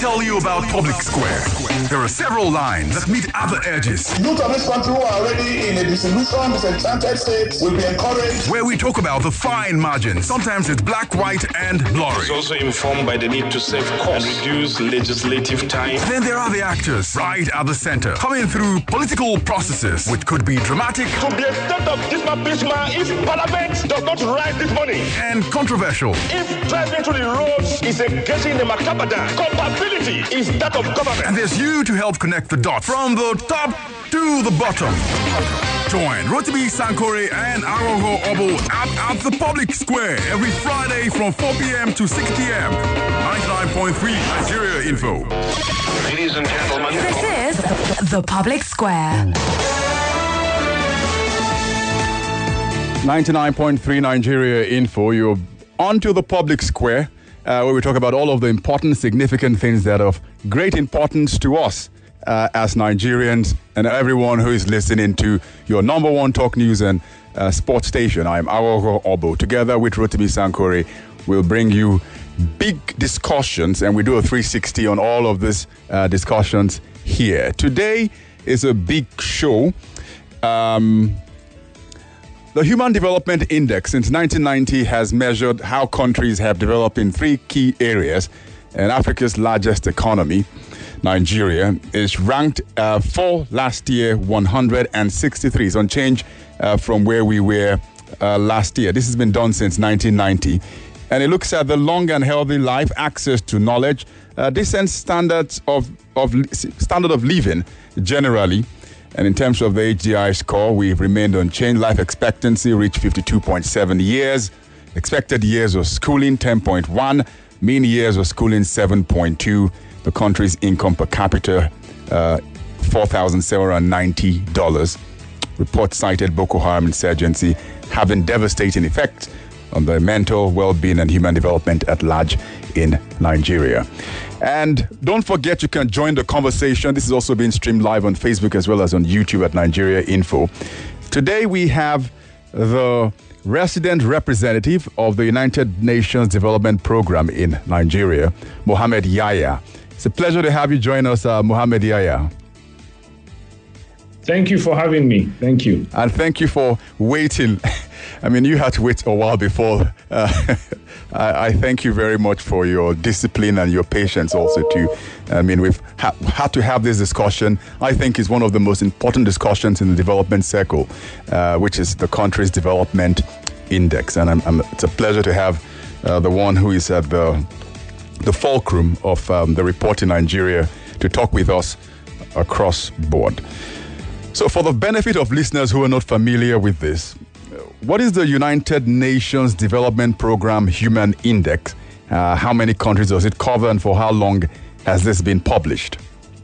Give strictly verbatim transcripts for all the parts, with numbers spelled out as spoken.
tell you about Public Square. There are several lines that meet other edges. Youth of this country who are already in a disillusioned, disenchanted state will be encouraged. Where we talk about the fine margins. Sometimes it's black, white, and blurry. It's also informed by the need to save costs and reduce legislative time. Then there are the actors, right at the center, coming through political processes, which could be dramatic. To the extent of this bisma if Parliament does not raise this money. And controversial. If driving to the roads is a getting the Macabada, compatibility is that of government. And there's you to help connect the dots from the top to the bottom. Join Rotimi Sankore and Aroho Obo at, at the Public Square every Friday from four p.m. to six p.m. ninety-nine point three Nigeria Info. Ladies and gentlemen, this is the Public Square. ninety-nine point three Nigeria Info. You're onto the Public Square, uh, where we talk about all of the important, significant things that are of great importance to us uh, as Nigerians and everyone who is listening to your number one talk news and uh, sports station. I'm Awogo Obo. Together with Rotimi Sankore, we'll bring you big discussions, and we do a three sixty on all of these uh, discussions here. Today is a big show. Um... The Human Development Index since nineteen ninety has measured how countries have developed in three key areas, and Africa's largest economy, Nigeria, is ranked uh, for last year one hundred sixty-three. It's unchanged uh, from where we were uh, last year. This has been done since nineteen ninety, and it looks at the long and healthy life, access to knowledge, uh, decent standards of, of standard of living generally. And in terms of the H D I score, we've remained unchanged. Life expectancy reached fifty-two point seven years. Expected years of schooling, ten point one. Mean years of schooling, seven point two. The country's income per capita, uh, four thousand seven hundred ninety dollars. Report cited Boko Haram insurgency having devastating effects on the mental well-being and human development at large in Nigeria. And don't forget, you can join the conversation. This is also being streamed live on Facebook as well as on YouTube at Nigeria Info. Today we have the resident representative of the United Nations Development Program in Nigeria, Mohammed Yahya. It's a pleasure to have you join us, uh, Mohammed Yahya. Thank you for having me. Thank you. And thank you for waiting. I mean, you had to wait a while before. Uh, I, I thank you very much for your discipline and your patience also too. I mean, we've ha- had to have this discussion. I think is one of the most important discussions in the development circle, uh, which is the country's development index. And I'm, I'm, it's a pleasure to have uh, the one who is at the, the fulcrum of um, the report in Nigeria to talk with us across board. So for the benefit of listeners who are not familiar with this, what is the United Nations Development Program Human Index? Uh, how many countries does it cover, and for how long has this been published?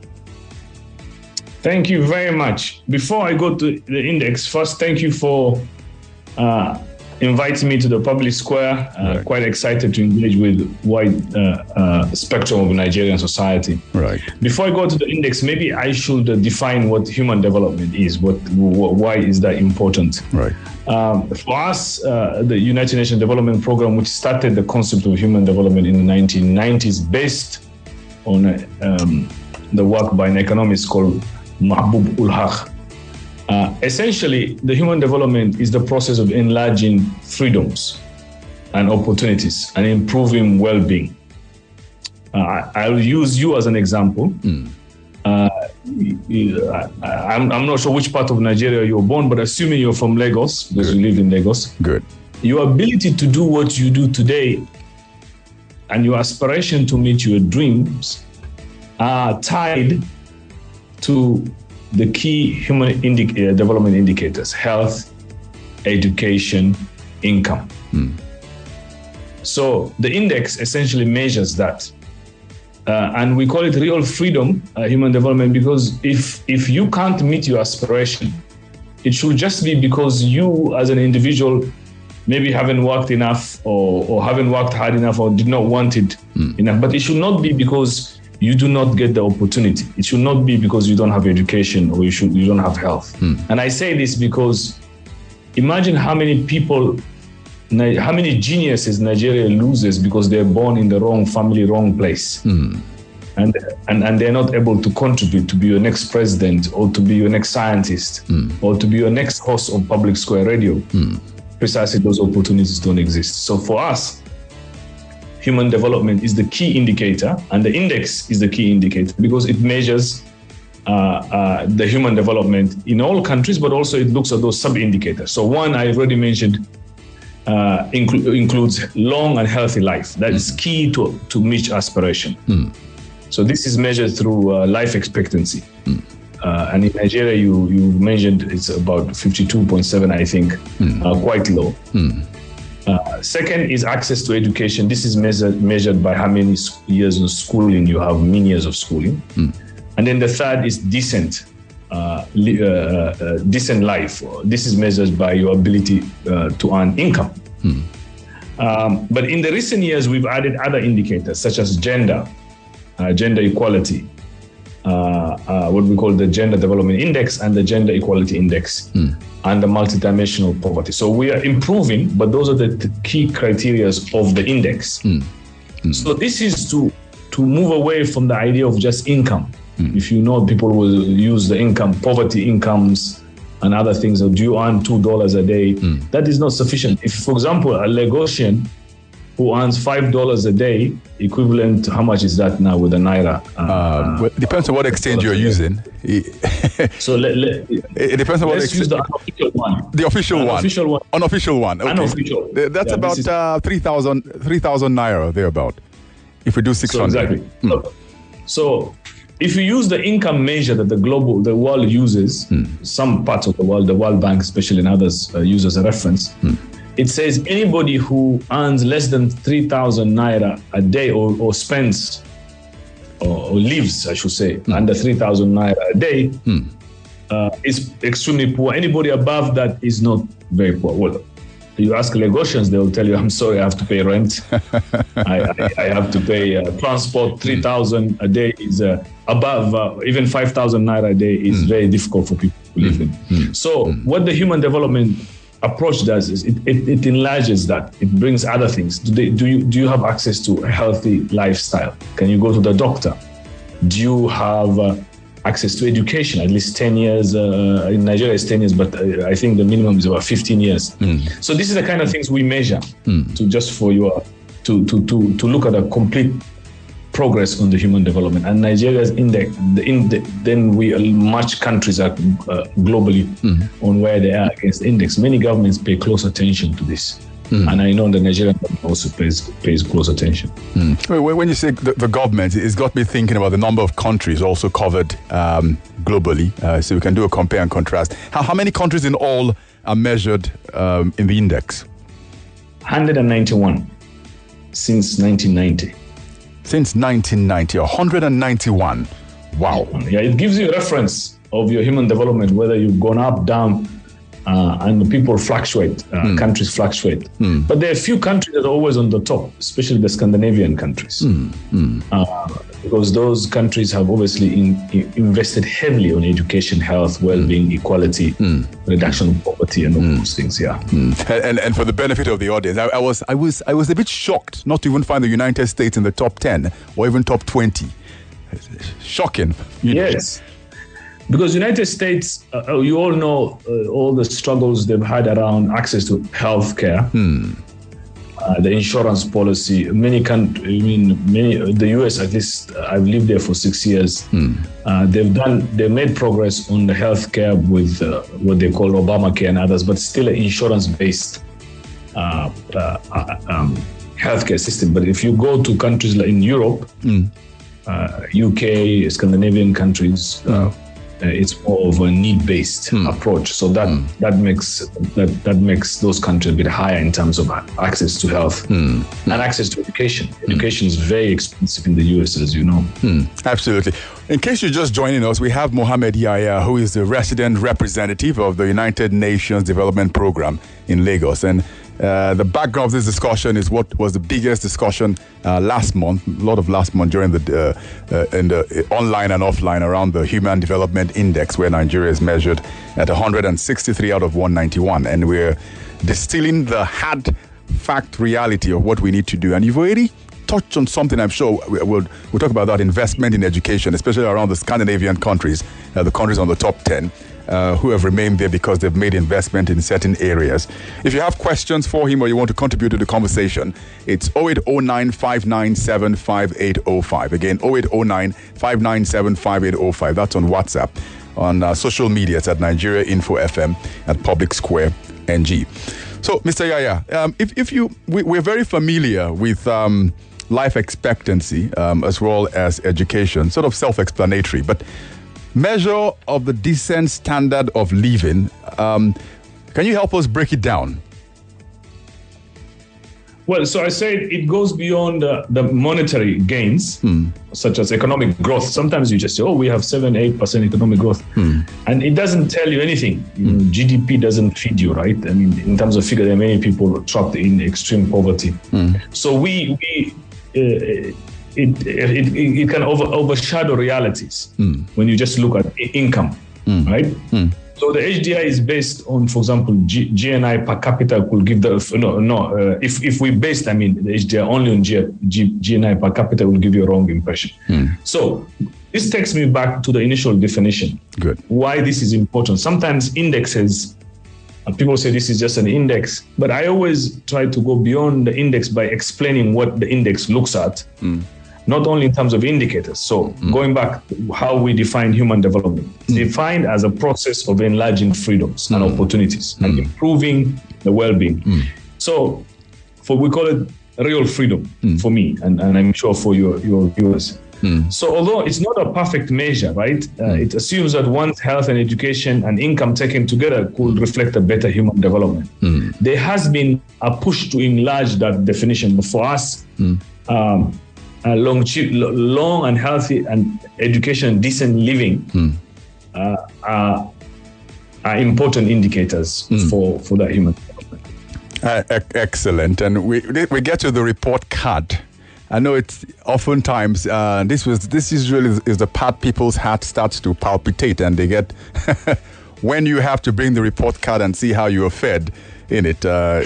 Thank you very much. Before I go to the index, first, thank you for uh, inviting me to the Public Square. Uh, right. Quite excited to engage with wide uh, uh, spectrum of Nigerian society. Right. Before I go to the index, maybe I should uh, define what human development is. What, wh- why is that important? Right. Um, for us, uh, the United Nations Development Program, which started the concept of human development in the nineteen nineties, based on uh, um, the work by an economist called Mahbub ul Haq. Uh, essentially, the human development is the process of enlarging freedoms and opportunities and improving well-being. Uh, I'll use you as an example. Mm. Uh, I'm, I'm not sure which part of Nigeria you were born, but assuming you're from Lagos, because Good. you live in Lagos. Good. Your ability to do what you do today and your aspiration to meet your dreams are tied to the key human indi- uh, development indicators: health, education, income. Hmm. So the index essentially measures that. Uh, and we call it real freedom, uh, human development, because if if you can't meet your aspiration, it should just be because you as an individual maybe haven't worked enough or, or haven't worked hard enough or did not want it mm. enough. But it should not be because you do not get the opportunity. It should not be because you don't have education or you should you don't have health. Mm. And I say this because imagine how many people, how many geniuses Nigeria loses because they're born in the wrong family, wrong place. Mm. and, and and they're not able to contribute to be your next president or to be your next scientist mm. or to be your next host of Public Square Radio, mm. precisely those opportunities don't exist. So for us, human development is the key indicator, and the index is the key indicator because it measures uh, uh, the human development in all countries, but also it looks at those sub-indicators. So one I already mentioned uh, inclu- includes long and healthy life. That mm. is key to, to reach aspiration. Mm. So this is measured through uh, life expectancy. Mm. Uh, and in Nigeria, you, you mentioned it's about fifty-two point seven, I think, mm. uh, quite low. Mm. Uh, second is access to education. This is measured, measured by how many years of schooling you have, mean years of schooling. Mm. And then the third is decent, uh, li- uh, uh, decent life. This is measured by your ability uh, to earn income. Mm. Um, but in the recent years, we've added other indicators such as gender, uh, gender equality, uh, uh, what we call the Gender Development Index and the Gender Equality Index. Mm. And the multidimensional poverty. So we are improving, but those are the, the key criteria of the index. Mm. Mm. So this is to, to move away from the idea of just income. Mm. If you know, people will use the income, poverty incomes and other things. So do you earn two dollars a day? Mm. That is not sufficient. If, for example, a Lagosian who earns five dollars a day, equivalent to how much is that now with a naira? Uh, uh, well, it depends on what exchange you're using. So let, let, it depends on what let's exchange. use the unofficial one. The official one. Unofficial one. Unofficial one. Okay. Unofficial. That's yeah, about is... uh, three thousand naira, thereabout. If we do six hundred. So exactly. Hmm. So, so if you use the income measure that the global, the world uses, hmm. some parts of the world, the World Bank especially and others uh, use as a reference, hmm. it says anybody who earns less than three thousand naira a day or, or spends or, or lives, I should say, mm. under three thousand naira a day mm. uh, is extremely poor. Anybody above that is not very poor. Well, you ask Lagosians, they will tell you, I'm sorry, I have to pay rent. I, I, I have to pay uh, transport. three thousand a day is uh, above, uh, even five thousand naira a day is mm. very difficult for people to live in. Mm. So mm. what the human development approach does is it, it, it enlarges that. It brings other things. Do, they, do you do you have access to a healthy lifestyle? Can you go to the doctor? Do you have uh, access to education? At least ten years. Uh, in Nigeria, it's ten years, but uh, I think the minimum is about fifteen years. Mm. So this is the kind of things we measure mm. to just for your to to to to look at a complete progress on the human development. And Nigeria's index, the index, then we much countries are uh, globally mm-hmm. on where they are against the index. Many governments pay close attention to this. Mm. And I know the Nigerian government also pays, pays close attention. Mm. When you say the, the government, it's got me thinking about the number of countries also covered um, globally. Uh, so we can do a compare and contrast. How, how many countries in all are measured um, in the index? one hundred ninety-one since nineteen ninety. Since nineteen ninety, one hundred ninety-one. Wow. Yeah, it gives you a reference of your human development, whether you've gone up, down, uh, and people fluctuate, uh, mm. countries fluctuate. Mm. But there are a few countries that are always on the top, especially the Scandinavian countries. Mm. Mm. Uh, because those countries have obviously in, in invested heavily on education, health, well-being, mm. equality, mm. reduction of poverty, and all mm. those things. Yeah. Mm. And and for the benefit of the audience, I, I was I was I was a bit shocked not to even find the United States in the top ten or even top twenty. Shocking. You yes. Know. Because United States, uh, you all know uh, all the struggles they've had around access to healthcare. Mm. Uh, the insurance policy, many countries, I mean, many, the U S at least, uh, I've lived there for six years. Mm. Uh, they've done, they made progress on the healthcare with uh, what they call Obamacare and others, but still an insurance-based uh, uh, um, healthcare system. But if you go to countries like in Europe, mm. uh, U K, Scandinavian countries, mm. uh, Uh, it's more of a need-based mm. approach. So that mm. that makes that that makes those countries a bit higher in terms of access to health mm. and access to education. Education mm. is very expensive in the U S, as you know. Mm. Absolutely. In case you're just joining us, we have Mohammed Yahya, who is the resident representative of the United Nations Development Program in Lagos. And Uh, the background of this discussion is what was the biggest discussion uh, last month, a lot of last month during the uh, uh, in the uh, online and offline around the Human Development Index, where Nigeria is measured at one hundred sixty-three out of one ninety-one, and we're distilling the hard fact reality of what we need to do. And you've already touched on something. I'm sure we'll we'll talk about that investment in education, especially around the Scandinavian countries, uh, the countries on the top ten. Uh, who have remained there because they've made investment in certain areas. If you have questions for him or you want to contribute to the conversation, it's oh eight oh nine, five nine seven, five eight oh five. Again, oh eight oh nine, five nine seven, five eight oh five. That's on WhatsApp. On uh, social media, it's at Nigeria Info F M at Public Square N G. So, Mister Yaya, um, if, if you, we, we're very familiar with um, life expectancy um, as well as education, sort of self-explanatory, but measure of the decent standard of living. Um, can you help us break it down? Well, so I said it goes beyond uh, the monetary gains, hmm. such as economic growth. Sometimes you just say, oh, we have seven, eight percent economic growth. Hmm. And it doesn't tell you anything. Hmm. You know, G D P doesn't feed you, right? I mean, in terms of figure, there are many people trapped in extreme poverty. Hmm. So we, we uh, It, it it can over, overshadow realities mm. when you just look at income, mm. right? Mm. So the H D I is based on, for example, G, G N I per capita could give the no no. Uh, if if we based, I mean, the H D I only on G, G, G N I per capita will give you a wrong impression. Mm. So this takes me back to the initial definition. Good. Why this is important? Sometimes indexes. Uh, people say this is just an index, but I always try to go beyond the index by explaining what the index looks at. Mm. Not only in terms of indicators. So mm. going back to how we define human development, it's mm. defined as a process of enlarging freedoms mm. and opportunities mm. and improving the well-being. Mm. So for we call it real freedom mm. for me, and, and I'm sure for your, your viewers. Mm. So although it's not a perfect measure, right? Uh, mm. It assumes that one's health and education and income taken together could reflect a better human development. Mm. There has been a push to enlarge that definition, but for us, mm. um, Uh, long, long and healthy and education, decent living mm. uh, are, are important indicators mm. for, for that human development. Uh, excellent. And we we get to the report card. I know it's oftentimes uh, this was this usually is the part people's heart starts to palpitate, and they get when you have to bring the report card and see how you are fed in it. Uh,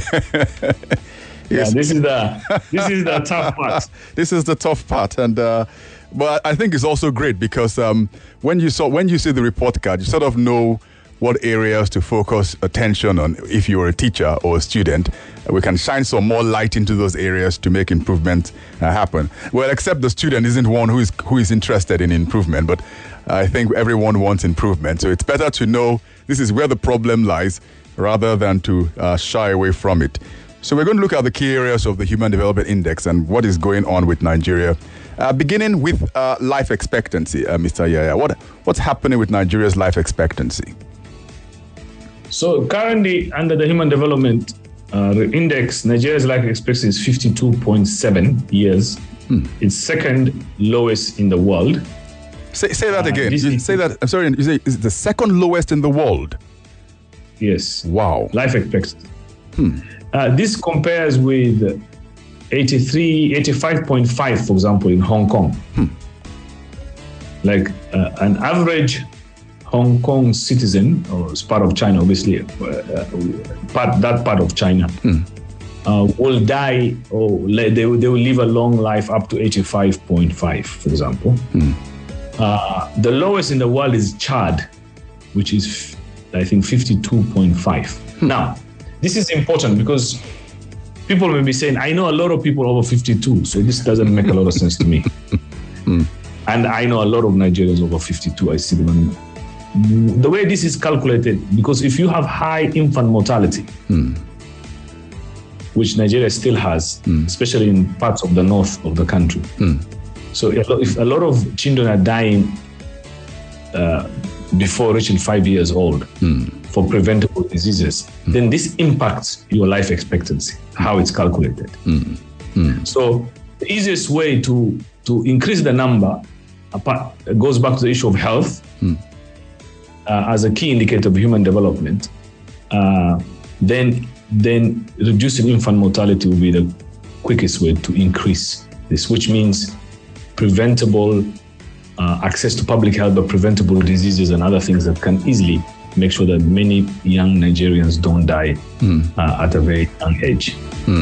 Yeah, this is the this is the tough part. This is the tough part, and uh, but I think it's also great because um, when you saw when you see the report card, you sort of know what areas to focus attention on. If you're a teacher or a student, we can shine some more light into those areas to make improvement uh, happen. Well, except the student isn't one who is who is interested in improvement, but I think everyone wants improvement. So it's better to know this is where the problem lies rather than to uh, shy away from it. So we're going to look at the key areas of the Human Development Index and what is going on with Nigeria. Uh, beginning with uh, life expectancy, uh, Mister Yaya. What, what's happening with Nigeria's life expectancy? So currently, under the Human Development uh, Index, Nigeria's life expectancy is fifty-two point seven years. Hmm. It's second lowest in the world. Say, say that uh, again. You say that. I'm sorry. You say it's the second lowest in the world. Yes. Wow. Life expectancy. Hmm. Uh, this compares with eighty-three, eighty-five point five, for example, in Hong Kong. Hmm. Like uh, an average Hong Kong citizen, or it's part of China, obviously, uh, part that part of China, hmm. uh, will die, or they, they will live a long life up to eighty-five point five, for example. Hmm. Uh, the lowest in the world is Chad, which is, I think, fifty-two point five. Hmm. Now, this is important because people may be saying, I know a lot of people over fifty-two, so this doesn't make a lot of sense to me. Mm. And I know a lot of Nigerians over fifty-two. I see them. The way this is calculated, because if you have high infant mortality, mm. which Nigeria still has, mm. especially in parts of the north of the country. Mm. So if a lot of children are dying uh, before reaching five years old, mm. for preventable diseases, mm. then this impacts your life expectancy, how it's calculated. Mm. Mm. So the easiest way to, to increase the number apart, goes back to the issue of health mm. uh, as a key indicator of human development. Uh, then, then reducing infant mortality will be the quickest way to increase this, which means preventable uh, access to public health, but preventable diseases and other things that can easily make sure that many young Nigerians don't die mm. uh, at a very young age. Mm.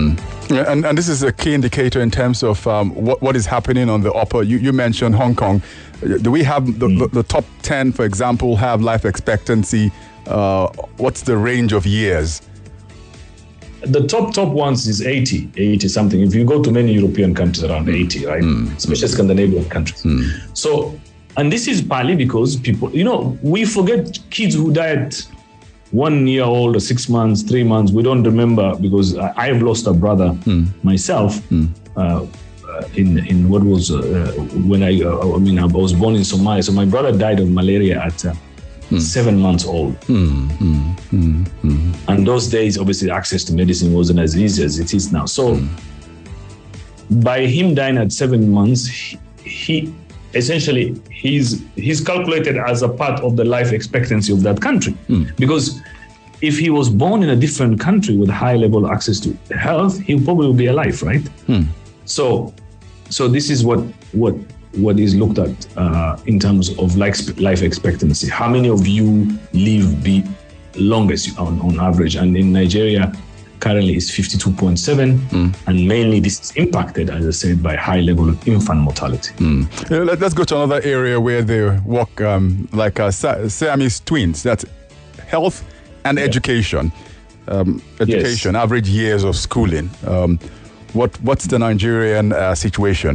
And, and this is a key indicator in terms of um, what, what is happening on the upper. You, you mentioned Hong Kong. Do we have the, mm. the, the top ten, for example, have life expectancy? Uh, what's the range of years? The top, top ones is eighty, eighty something. If you go to many European countries, around eighty, right? Mm. Especially mm. Scandinavian countries. Mm. So, and this is partly because people, you know, we forget kids who died one year old or six months, three months. We don't remember because I have lost a brother mm. myself mm. Uh, uh, in in what was uh, when I uh, I mean I was born in Somalia. So my brother died of malaria at uh, mm. seven months old. Mm. Mm. Mm. Mm. And those days, obviously, access to medicine wasn't as easy as it is now. So mm. by him dying at seven months, he, he essentially he's he's calculated as a part of the life expectancy of that country. Mm. Because if he was born in a different country with high level access to health, he probably would be alive, right? Mm. So so this is what what what is looked at uh, in terms of life life expectancy. How many of you live be longest on, on average? And in Nigeria currently is fifty-two point seven, mm. and mainly this is impacted, as I said, by high level of infant mortality. Mm. Yeah, let, let's go to another area where they work um, like uh, Siamese twins. That's health and yeah. education. Um, education, yes. Average years of schooling. Um, what what's the Nigerian uh, situation?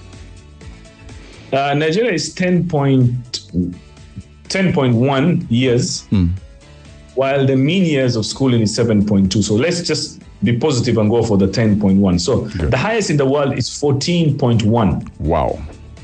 Uh, Nigeria is ten point one years. Mm. While the mean years of schooling is seven point two. So let's just be positive and go for the ten point one. So Good. The highest in the world is fourteen point one. Wow.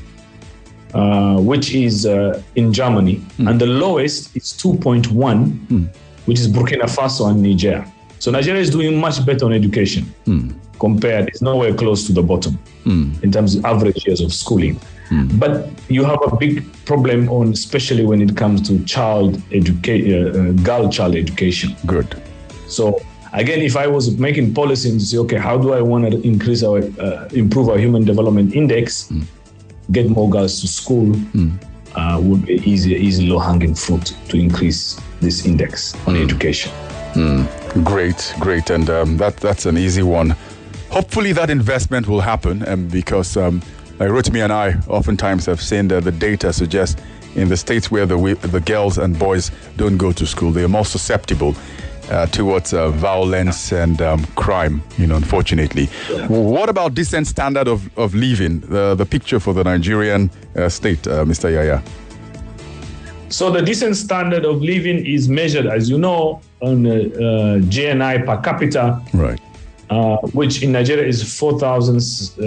Uh, which is uh, in Germany. Mm. And the lowest is two point one, mm. which is Burkina Faso and Niger. So Nigeria is doing much better on education mm. compared. It's nowhere close to the bottom mm. in terms of average years of schooling. Mm. But you have a big problem on, especially when it comes to child education, uh, uh, girl child education. Good. So again, if I was making policy and say, okay, how do I want to increase our, uh, improve our human development index, mm. get more girls to school, mm. uh, would be easy, easy low-hanging fruit to increase this index on mm. education. Mm. Great, great, and um, that that's an easy one. Hopefully, that investment will happen, um, because. Um, Like Rotimi and I oftentimes have seen that the data suggests in the states where the the girls and boys don't go to school, they are more susceptible uh, towards uh, violence and um, crime, you know, unfortunately. Yeah. What about decent standard of, of living, the, the picture for the Nigerian uh, state, uh, Mister Yaya? So the decent standard of living is measured, as you know, on uh, uh, G N I per capita. Right. Uh, which in Nigeria is four thousand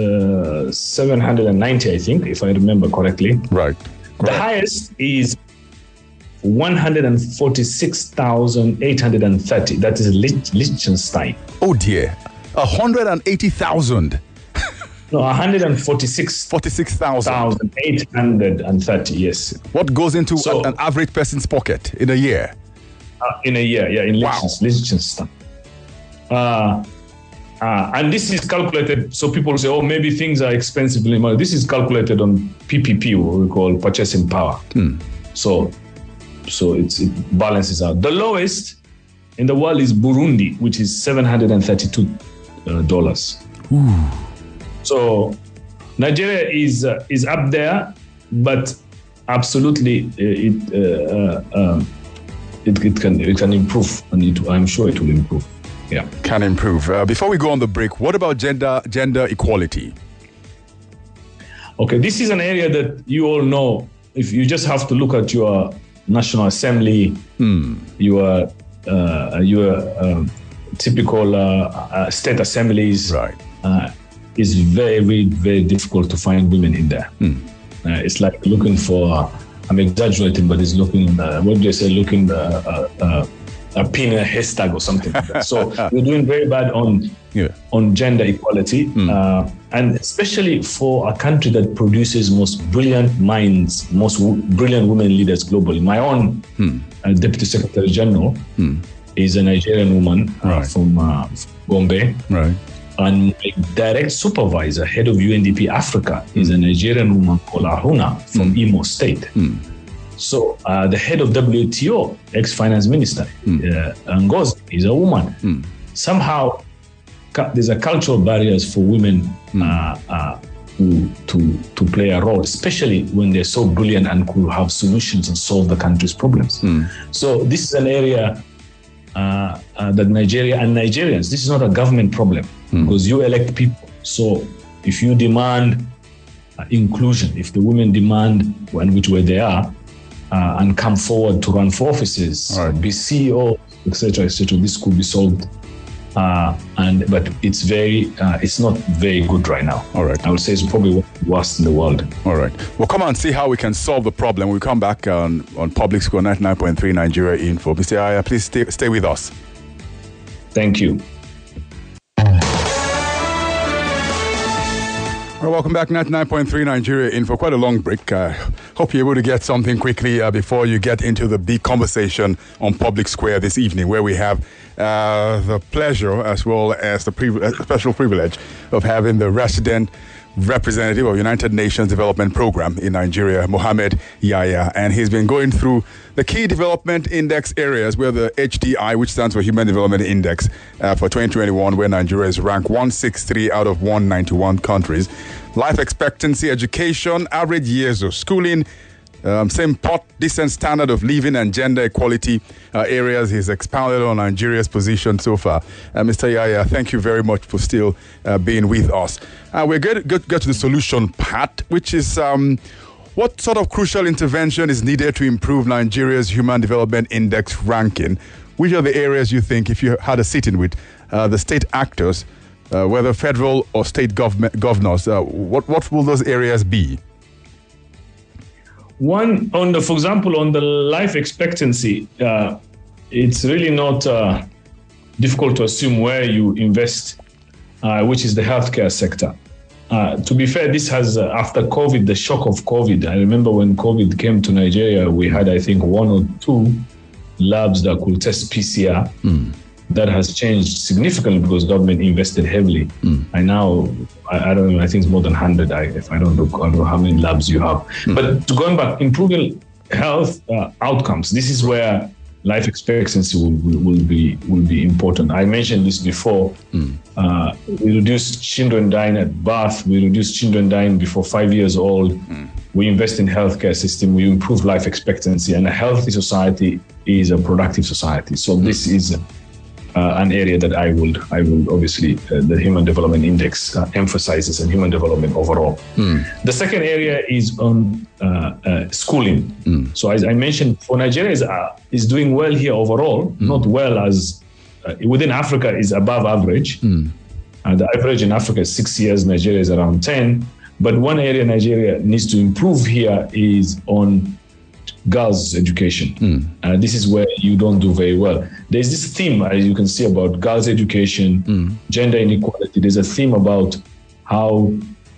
seven hundred ninety, I think, if I remember correctly. Right. The Correct. Highest is one hundred forty-six thousand eight hundred thirty. That is Liechtenstein. Oh dear. one hundred eighty thousand. No, one hundred forty-six thousand eight hundred thirty, yes. What goes into so, an average person's pocket in a year? Uh, in a year, yeah, in wow. Liechtenstein. Uh, Uh, and this is calculated, so people say, oh, maybe things are expensive. This is calculated on P P P, what we call purchasing power. Hmm. So so it's, it balances out. The lowest in the world is Burundi, which is seven hundred thirty-two dollars. Uh, so Nigeria is uh, is up there, but absolutely uh, it, uh, uh, it it can it can improve, and it, I'm sure it will improve. Yeah, can improve. Uh, before we go on the break, what about gender gender equality? Okay, this is an area that you all know. If you just have to look at your National Assembly, mm. your uh, your um, typical uh, uh, state assemblies, right? Uh, it's very very difficult to find women in there. Mm. Uh, it's like looking for. I'm exaggerating, but it's looking. Uh, what do you say? Looking. Uh, uh, uh, a pin in a haystack or something like that. So we're doing very bad on yeah. on gender equality, mm. uh, and especially for a country that produces most brilliant minds, most w- brilliant women leaders globally. My own mm. uh, Deputy Secretary General mm. is a Nigerian woman uh, right. from uh, Gombe. Right. And my direct supervisor, head of U N D P Africa, mm. is a Nigerian woman called Ahuna from mm. Imo State. Mm. So uh, the head of W T O, ex-finance minister, mm. uh, Ngozi, is a woman. Mm. Somehow, there's a cultural barriers for women mm. uh, uh, to, to to play a role, especially when they're so brilliant and could have solutions and solve the country's problems. Mm. So this is an area uh, uh, that Nigeria and Nigerians, this is not a government problem mm. because you elect people. So if you demand uh, inclusion, if the women demand, and which way they are, uh, and come forward to run for offices, right. be C E O, et cetera, et cetera, this could be solved. Uh, and but it's very, uh, it's not very good right now. All right. I would say it's probably one of the worst in the world. All right. Well, come on, see how we can solve the problem. We'll come back on, on Public Square ninety-nine point three Nigeria Info. Mister Yahaya, please stay, stay with us. Thank you. Well, welcome back, ninety-nine point three Nigeria Info. Quite a long break. Uh, hope you're able to get something quickly uh, before you get into the big conversation on Public Square this evening, where we have uh, the pleasure as well as the priv- uh, special privilege of having the resident representative of United Nations Development Program in Nigeria, Mohammed Yahaya, and he's been going through the key development index areas where the H D I, which stands for Human Development Index, uh, for twenty twenty-one, where Nigeria is ranked one sixty-three out of one ninety-one countries. Life expectancy, education, average years of schooling, um, same pot, decent standard of living and gender equality uh, areas. He's expounded on Nigeria's position so far. Uh, Mister Yahaya, thank you very much for still uh, being with us. Uh, we're going to get, get to the solution part, which is um, what sort of crucial intervention is needed to improve Nigeria's Human Development Index ranking? Which are the areas you think, if you had a sit-in with uh, the state actors, uh, whether federal or state government governors, uh, what, what will those areas be? One, on the, for example, on the life expectancy, uh, it's really not uh, difficult to assume where you invest, uh, which is the healthcare sector. Uh, to be fair, this has, uh, after COVID, the shock of COVID, I remember when COVID came to Nigeria, we had, I think, one or two labs that could test P C R. Mm. That has changed significantly because government invested heavily. Mm. And now, I, I don't know, I think it's more than one hundred, I, if I don't look, I don't know how many labs you have. Mm. But to going back, improving health uh, outcomes, this is where life expectancy will, will, will be will be important. I mentioned this before. Mm. Uh, we reduce children dying at birth. We reduce children dying before five years old. Mm. We invest in healthcare system. We improve life expectancy. And a healthy society is a productive society. So mm. this is Uh, an area that I will, I will obviously, uh, the Human Development Index uh, emphasizes on human development overall. Mm. The second area is on uh, uh, schooling. Mm. So as I mentioned, for Nigeria is, uh, is doing well here overall, mm. not well as uh, within Africa is above average. Mm. Uh, the average in Africa is six years, Nigeria is around ten. But one area Nigeria needs to improve here is on girls' education. Mm. Uh, this is where you don't do very well. There's this theme, as you can see, about girls' education, mm. gender inequality. There's a theme about how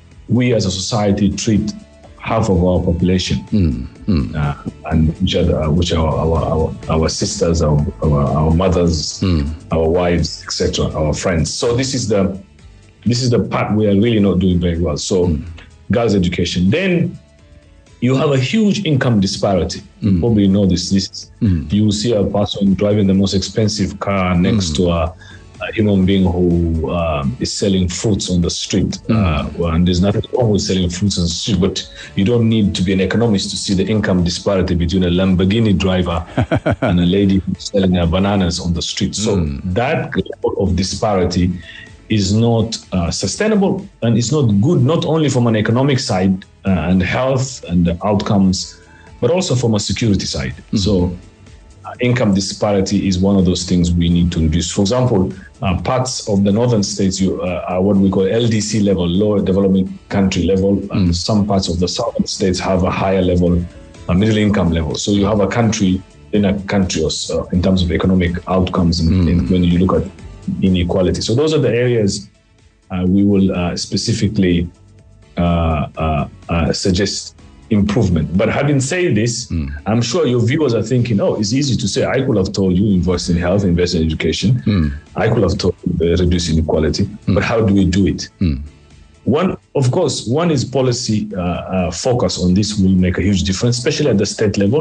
we as a society treat half of our population, mm. Mm. Uh, and which are, the, which are our, our, our sisters, our, our, our mothers, mm. our wives, et cetera, our friends. So this is the this is the part we are really not doing very well. So mm. girls' education. Then you have a huge income disparity. Mm. You probably know this. this mm. You will see a person driving the most expensive car next mm. to a, a human being who um, is selling fruits on the street. Mm. Uh, well, and there's nothing wrong with selling fruits on the street, but you don't need to be an economist to see the income disparity between a Lamborghini driver and a lady who's selling her bananas on the street. So mm. that level of disparity is not uh, sustainable, and it's not good, not only from an economic side uh, and health and the outcomes, but also from a security side. Mm-hmm. So uh, income disparity is one of those things we need to reduce. For example, uh, parts of the northern states you, uh, are what we call L D C level, lower development country level, mm-hmm. and some parts of the southern states have a higher level, a middle income level. So you have a country in a country uh, in terms of economic outcomes in, mm-hmm. in, when you look at inequality. So those are the areas uh, we will uh, specifically uh, uh, uh, suggest improvement. But having said this, mm. I'm sure your viewers are thinking, oh, it's easy to say, I could have told you invest in health, invest in education. Mm. I could have told you uh, reduce inequality. Mm. But how do we do it? Mm. One, of course, one is policy uh, uh, focus on this will make a huge difference, especially at the state level.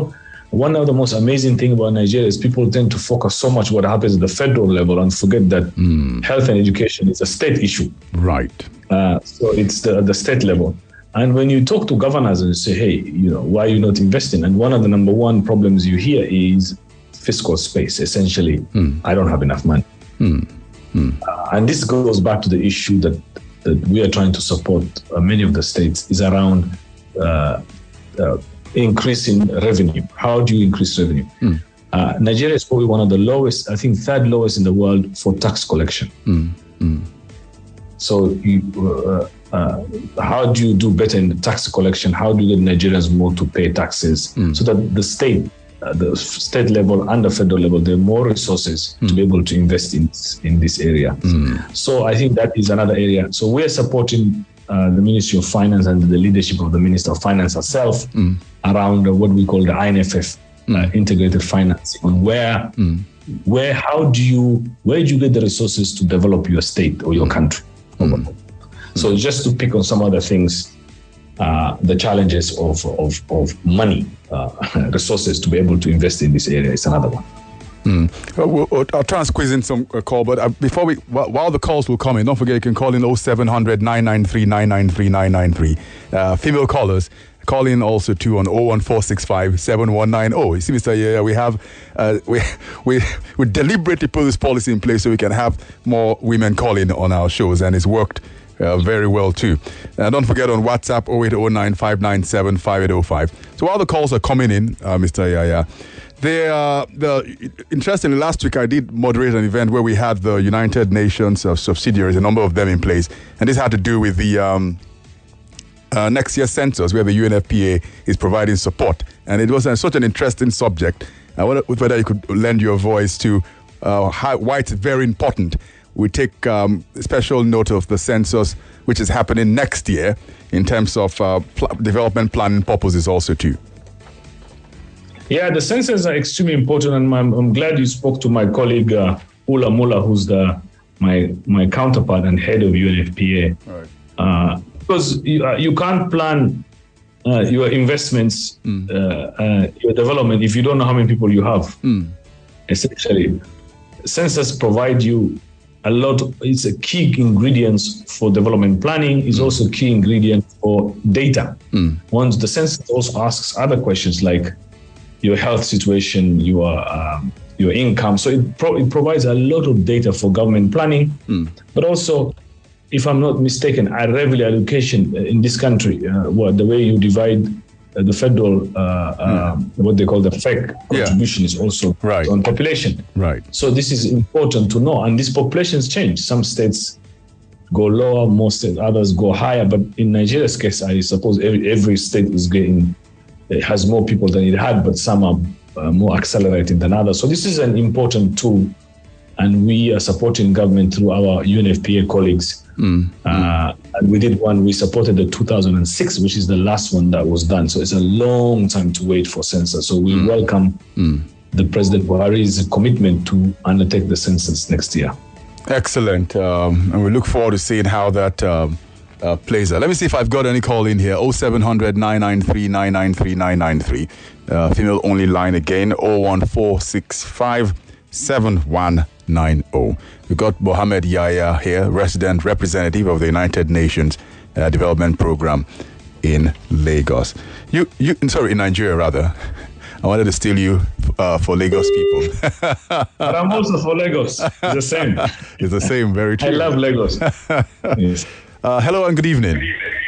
one of the most amazing things about Nigeria is people tend to focus so much what happens at the federal level and forget that mm. health and education is a state issue. Right. Uh, so it's the, the state level. And when you talk to governors and say, hey, you know, why are you not investing? And one of the number one problems you hear is fiscal space. Essentially, mm. I don't have enough money. Mm. Mm. Uh, and this goes back to the issue that, that we are trying to support uh, many of the states is around uh, uh, increasing revenue. How do you increase revenue? Mm. Uh, Nigeria is probably one of the lowest, I think third lowest in the world for tax collection. Mm. Mm. So you, uh, uh, how do you do better in the tax collection? How do you get Nigerians more to pay taxes mm. so that the state, uh, the state level and the federal level, there are more resources mm. to be able to invest in, in this area. Mm. So I think that is another area. So we're supporting uh, the Ministry of Finance and the leadership of the Minister of Finance herself mm. around uh, what we call the I N F F, mm. uh, integrated financing, on where, mm. where, how do you, where do you get the resources to develop your state or your country? Mm. So just to pick on some other things, uh, the challenges of of, of money, uh, resources to be able to invest in this area is another one. Mm. We'll, we'll, I'll try and squeeze in some uh, call, but uh, before we, while the calls will come in, don't forget you can call in oh seven hundred, nine nine three, nine nine three, nine nine three. Uh, female callers, call in also too on oh one four six five, seven one nine oh. You see, Mister Yeah, we have, uh, we, we, we deliberately put this policy in place so we can have more women call in on our shows, and it's worked uh, very well too. Uh, don't forget on WhatsApp oh eight oh nine, five nine seven, five eight oh five. So while the calls are coming in, uh, Mister Yaya, they uh, the interestingly, last week I did moderate an event where we had the United Nations uh, subsidiaries, a number of them in place, and this had to do with the um, uh, next year's census, where the U N F P A is providing support, and it was uh, such an interesting subject. I wonder whether you could lend your voice to uh, how, why it's very important we take um, special note of the census, which is happening next year, in terms of uh, pl- development planning purposes also too. Yeah, the census are extremely important, and I'm, I'm glad you spoke to my colleague uh, Ula Mula, who's the my my counterpart and head of U N F P A. Right. Uh, because you, uh, you can't plan uh, your investments, mm. uh, uh, your development, if you don't know how many people you have. Mm. Essentially, census provide you a lot. Of, it's a key ingredient for development planning. It's mm. also a key ingredient for data. Mm. Once the census also asks other questions like your health situation, your um, your income. So it, pro- it provides a lot of data for government planning, mm. but also, if I'm not mistaken, a revenue allocation in this country, uh, what the way you divide uh, the federal, uh, mm. um, what they call the F E C contribution, yeah. is also right. on population. Right. So this is important to know. And these populations change. Some states go lower, most states, others go higher. But in Nigeria's case, I suppose every, every state is getting, it has more people than it had, but some are uh, more accelerating than others. So this is an important tool. And we are supporting government through our U N F P A colleagues. Mm. Uh, and we did one, we supported the two thousand six, which is the last one that was done. So it's a long time to wait for census. So we mm. welcome mm. the President Buhari's commitment to undertake the census next year. Excellent. Um, and we look forward to seeing how that um, uh, plays out. Let me see if I've got any call in here. oh seven hundred, nine nine three, nine nine three, nine nine three. Uh, female only line again, oh one four six five, seven one nine oh. We've got Mohammed Yaya here, resident representative of the United Nations uh, Development Program in Lagos. You, you, sorry, in Nigeria rather. I wanted to steal you uh, for Lagos people. But I'm also for Lagos. It's the same. It's the same, very true. I love Lagos. Yes. Uh, hello and good evening.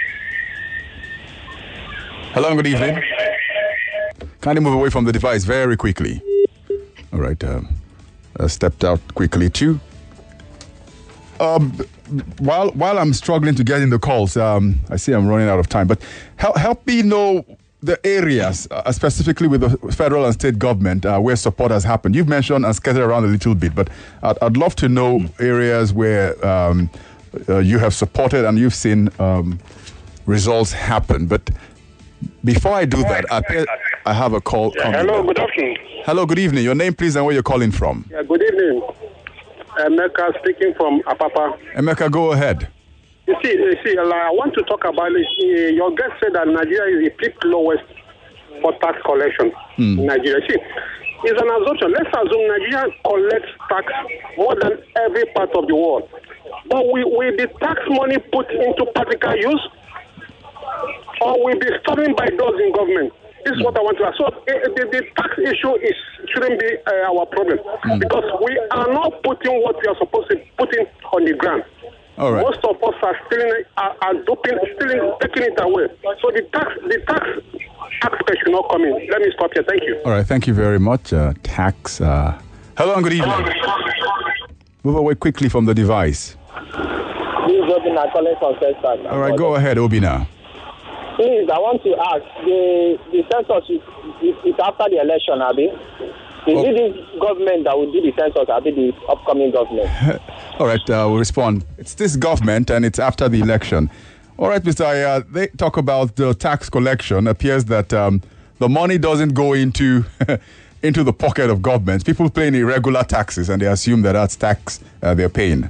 Hello and good evening. Kindly move away from the device very quickly. All right. Um, I stepped out quickly too. Um, while while I'm struggling to get in the calls, um, I see I'm running out of time. But help help me know the areas, uh, specifically with the federal and state government, uh, where support has happened. You've mentioned and scattered around a little bit, but I'd, I'd love to know areas where um, uh, you have supported and you've seen um, results happen. But before I do that, I, I have a call. Yeah, hello, good afternoon. Hello, good evening. Your name, please, and where you're calling from. Yeah, good evening. Emeka speaking from Apapa. Emeka, go ahead. You see, you see, I want to talk about it. Your guest said that Nigeria is the fifth lowest for tax collection Mm. in Nigeria. See, it's an assumption. Let's assume Nigeria collects tax more than every part of the world. But will, will the tax money put into practical use? Or will be stolen by those in government? This is what I want to ask. So uh, the, the tax issue is shouldn't be uh, our problem mm. because we are not putting what we are supposed to put in on the ground. All right. Most of us are stealing, are, are doping, stealing, taking it away. So the tax, the tax aspect should not come in. Let me stop here. Thank you. All right. Thank you very much. Uh, tax. Uh... Hello and good evening. Move away quickly from the device. This is Obina calling from First Bank. All right. Go ahead, Obina. Please, I want to ask, the, the census is, is, is after the election, Abi? Is oh. it this government that will do the census, Abi, the upcoming government? All right, uh, we'll respond. It's this government and it's after the election. All right, Mister Aya, they talk about the tax collection. Appears that um, the money doesn't go into into the pocket of governments. People paying irregular taxes and they assume that that's tax uh, they're paying.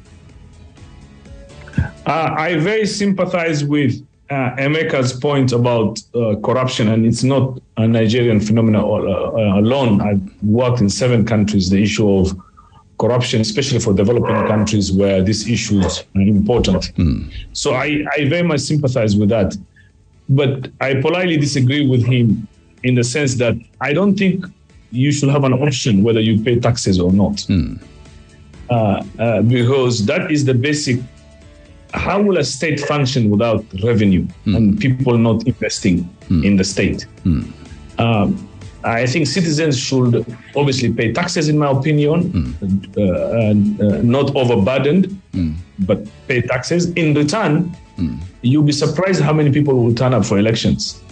Uh, I very sympathize with Uh, Emeka's point about uh, corruption, and it's not a Nigerian phenomenon uh, alone. I've worked in seven countries, the issue of corruption, especially for developing countries where this issue is important. Mm. So I, I very much sympathize with that. But I politely disagree with him in the sense that I don't think you should have an option whether you pay taxes or not. Mm. Uh, uh, because that is the basic. How will a state function without revenue mm. and people not investing mm. in the state? Mm. Um, I think citizens should obviously pay taxes, in my opinion, mm. uh, and, uh, not overburdened, mm. but pay taxes. In return, mm. you'll be surprised how many people will turn up for elections.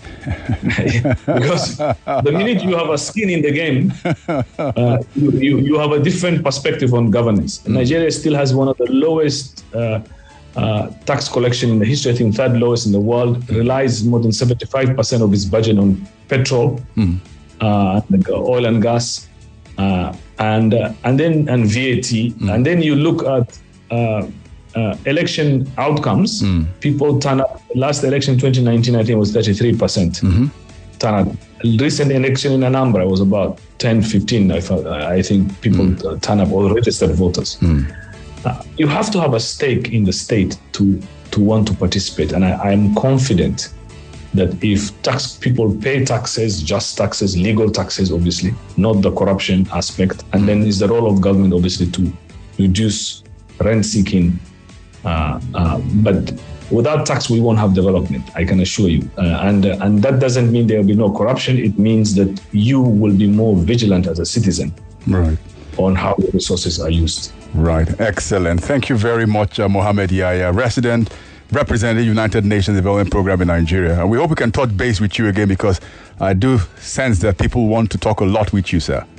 Because the minute you have a skin in the game, uh, you, you, you have a different perspective on governance. Mm. Nigeria still has one of the lowest uh, Uh, tax collection in the history, I think third lowest in the world, relies more than seventy-five percent of its budget on petrol, mm. uh, oil and gas, uh, and uh, and then and V A T. Mm. And then you look at uh, uh, election outcomes. Mm. People turn up. Last election, twenty nineteen, I think was thirty-three percent mm-hmm. turn up. Recent election in Anambra was about ten, fifteen. I, thought, I think people mm. turn up, all registered voters. Mm. Uh, you have to have a stake in the state to to want to participate. And I am confident that if tax people pay taxes, just taxes, legal taxes, obviously, not the corruption aspect. And then it's the role of government, obviously, to reduce rent seeking. Uh, uh, but without tax, we won't have development, I can assure you. Uh, and, uh, and that doesn't mean there will be no corruption. It means that you will be more vigilant as a citizen. Right. On how the resources are used. Right. Excellent. Thank you very much, uh, Mohammed Yaya, resident representative United Nations Development Program in Nigeria. And we hope we can touch base with you again because I do sense that people want to talk a lot with you, sir.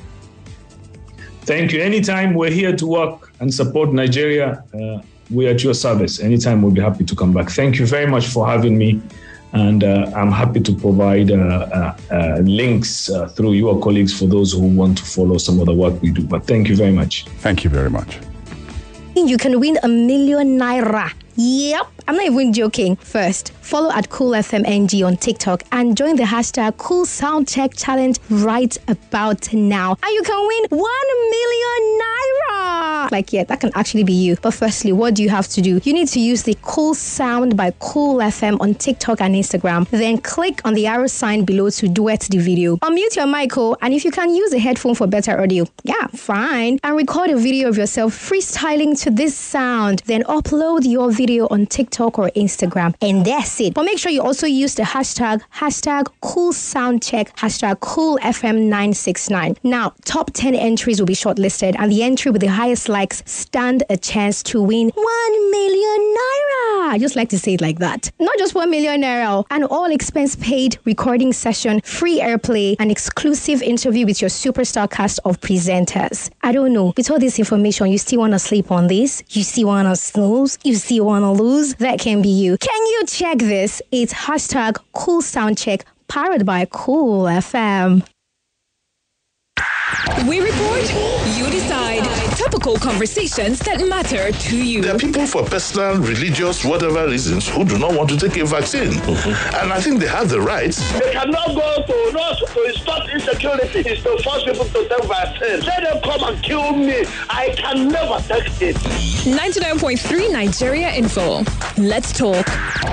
Thank you. Anytime we're here to work and support Nigeria, uh, we're at your service. Anytime we'll be happy to come back. Thank you very much for having me. And uh, I'm happy to provide uh, uh, uh, links uh, through your colleagues for those who want to follow some of the work we do. But thank you very much. Thank you very much. You can win a million naira. Yep, I'm not even joking. First, follow at Cool F M N G on TikTok and join the hashtag Cool Sound Check Challenge right about now. And you can win one million naira. Like, yeah, that can actually be you. But firstly, what do you have to do? You need to use the Cool Sound by Cool F M on TikTok and Instagram. Then click on the arrow sign below to duet the video. Unmute your mic, and if you can use a headphone for better audio, yeah, fine. And record a video of yourself freestyling to this sound. Then upload your video on TikTok or Instagram, and that's it. But make sure you also use the hashtag hashtag Cool Sound Check, hashtag Cool F M nine six nine. Now, top ten entries will be shortlisted, and the entry with the highest likes stand a chance to win one million naira. I just like to say it like that. Not just one million naira, an all expense paid recording session, free airplay, an exclusive interview with your superstar cast of presenters. I don't know. With all this information, you still want to sleep on this? You still want to snooze? You still want to lose? That can be you. Can you check this? It's hashtag Cool Sound Check, powered by Cool F M. We report, you decide. Topical conversations that matter to you. There are people for personal, religious, whatever reasons who do not want to take a vaccine. Mm-hmm. And I think they have the right. They cannot go to not to stop insecurity. It's to force people to take vaccine. Let them come and kill me. I can never take it. ninety-nine point three Nigeria Info. Let's talk.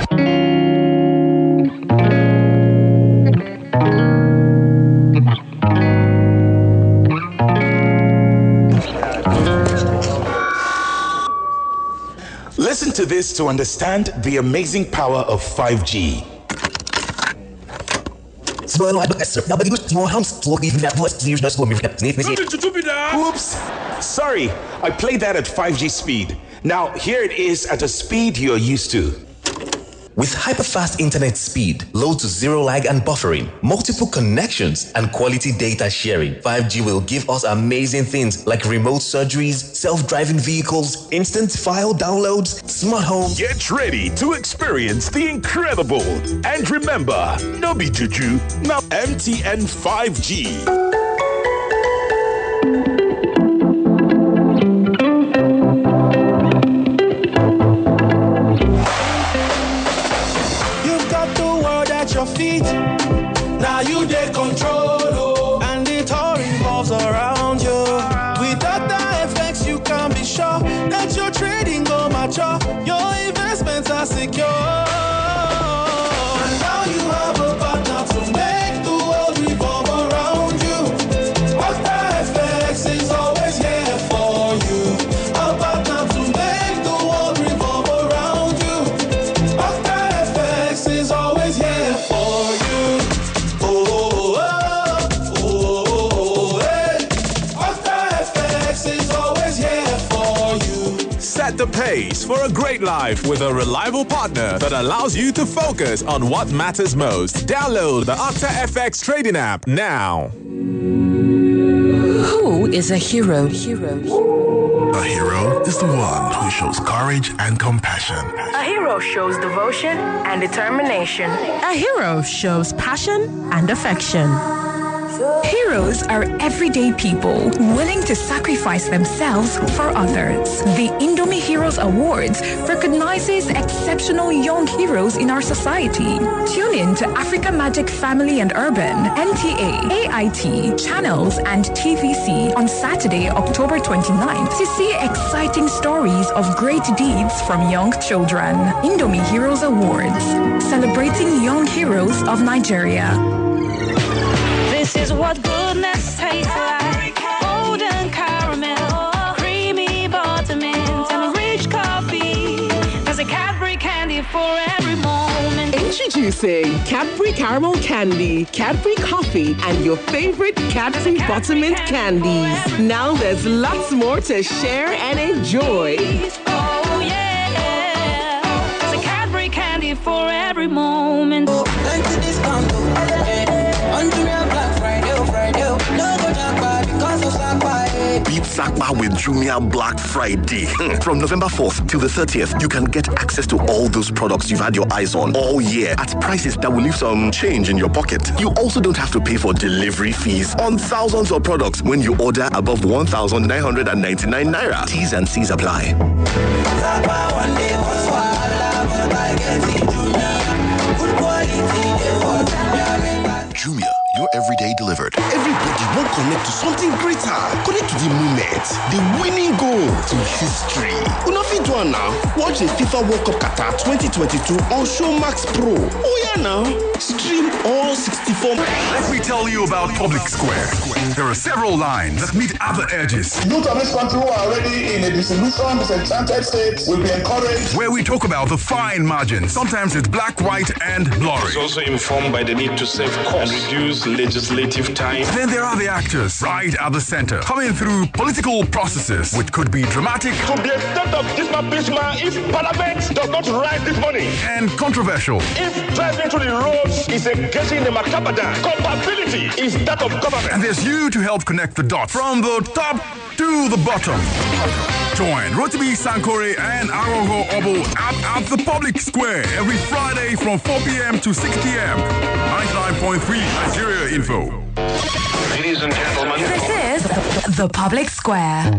Listen to this to understand the amazing power of five G. Oops! Sorry, I played that at five G speed. Now, here it is at a speed you're used to. With hyperfast internet speed, low to zero lag and buffering, multiple connections, and quality data sharing, five G will give us amazing things like remote surgeries, self-driving vehicles, instant file downloads, smart homes. Get ready to experience the incredible. And remember, no be juju, now M T N five G. Your feet, now you take control, oh, and it all revolves around you. With Doctor F X, you can be sure that your trading go mature, your investments are secure. And now you have a partner to make the world revolve around you. Doctor F X is always here for you. A partner to make the world revolve around you. Doctor F X is always here. Set the pace for a great life with a reliable partner that allows you to focus on what matters most. Download the Okta F X trading app now. Who is a hero? Hero. A hero is the one who shows courage and compassion. A hero shows devotion and determination. A hero shows passion and affection. Heroes are everyday people willing to sacrifice themselves for others. The Indomie Heroes Awards recognizes exceptional young heroes in our society. Tune in to Africa Magic Family and Urban, N T A, A I T, Channels, and T V C on Saturday, October twenty-ninth to see exciting stories of great deeds from young children. Indomie Heroes Awards, celebrating young heroes of Nigeria. This is what goodness tastes like. Golden caramel, creamy buttermint, and rich coffee. There's a Cadbury candy for every moment. Introducing Cadbury Caramel Candy, Cadbury Coffee, and your favorite Cadbury Buttermint candies. Now there's lots more to share and enjoy. Oh yeah, there's a Cadbury candy for every moment. Beat Sakpa with Jumia Black Friday. From November fourth till the thirtieth, you can get access to all those products you've had your eyes on all year at prices that will leave some change in your pocket. You also don't have to pay for delivery fees on thousands of products when you order above one thousand nine hundred ninety-nine naira. T's and C's apply. Jumia, your everyday delivered. Everybody won't connect to something greater. Connect to the moment, the winning goal, to history. Una fit do now. Watch the FIFA World Cup Qatar twenty twenty-two on Showmax Pro. Oh yeah now. Stream all sixty-four. Let me tell you about Public Square. There are several lines that meet other edges. Youth of this country who are already in a disillusioned, disenchanted state will be encouraged. Where we talk about the fine margins. Sometimes it's black, white, and blurry. It's also informed by the need to save costs and reduce legislative time. Then there are the actors, right at the center, coming through political processes, which could be dramatic. To the extent of this bisma if Parliament does not rise this morning. And controversial. If driving through the roads is a getting the Macabadan, compatibility is that of government. And there's you to help connect the dots from the top to the bottom. Join Rotimi Sankore and Aroho Obo at, at the Public Square every Friday from four p.m. to six p.m. ninety-nine point three Nigeria Info. Ladies and gentlemen. This is The Public Square.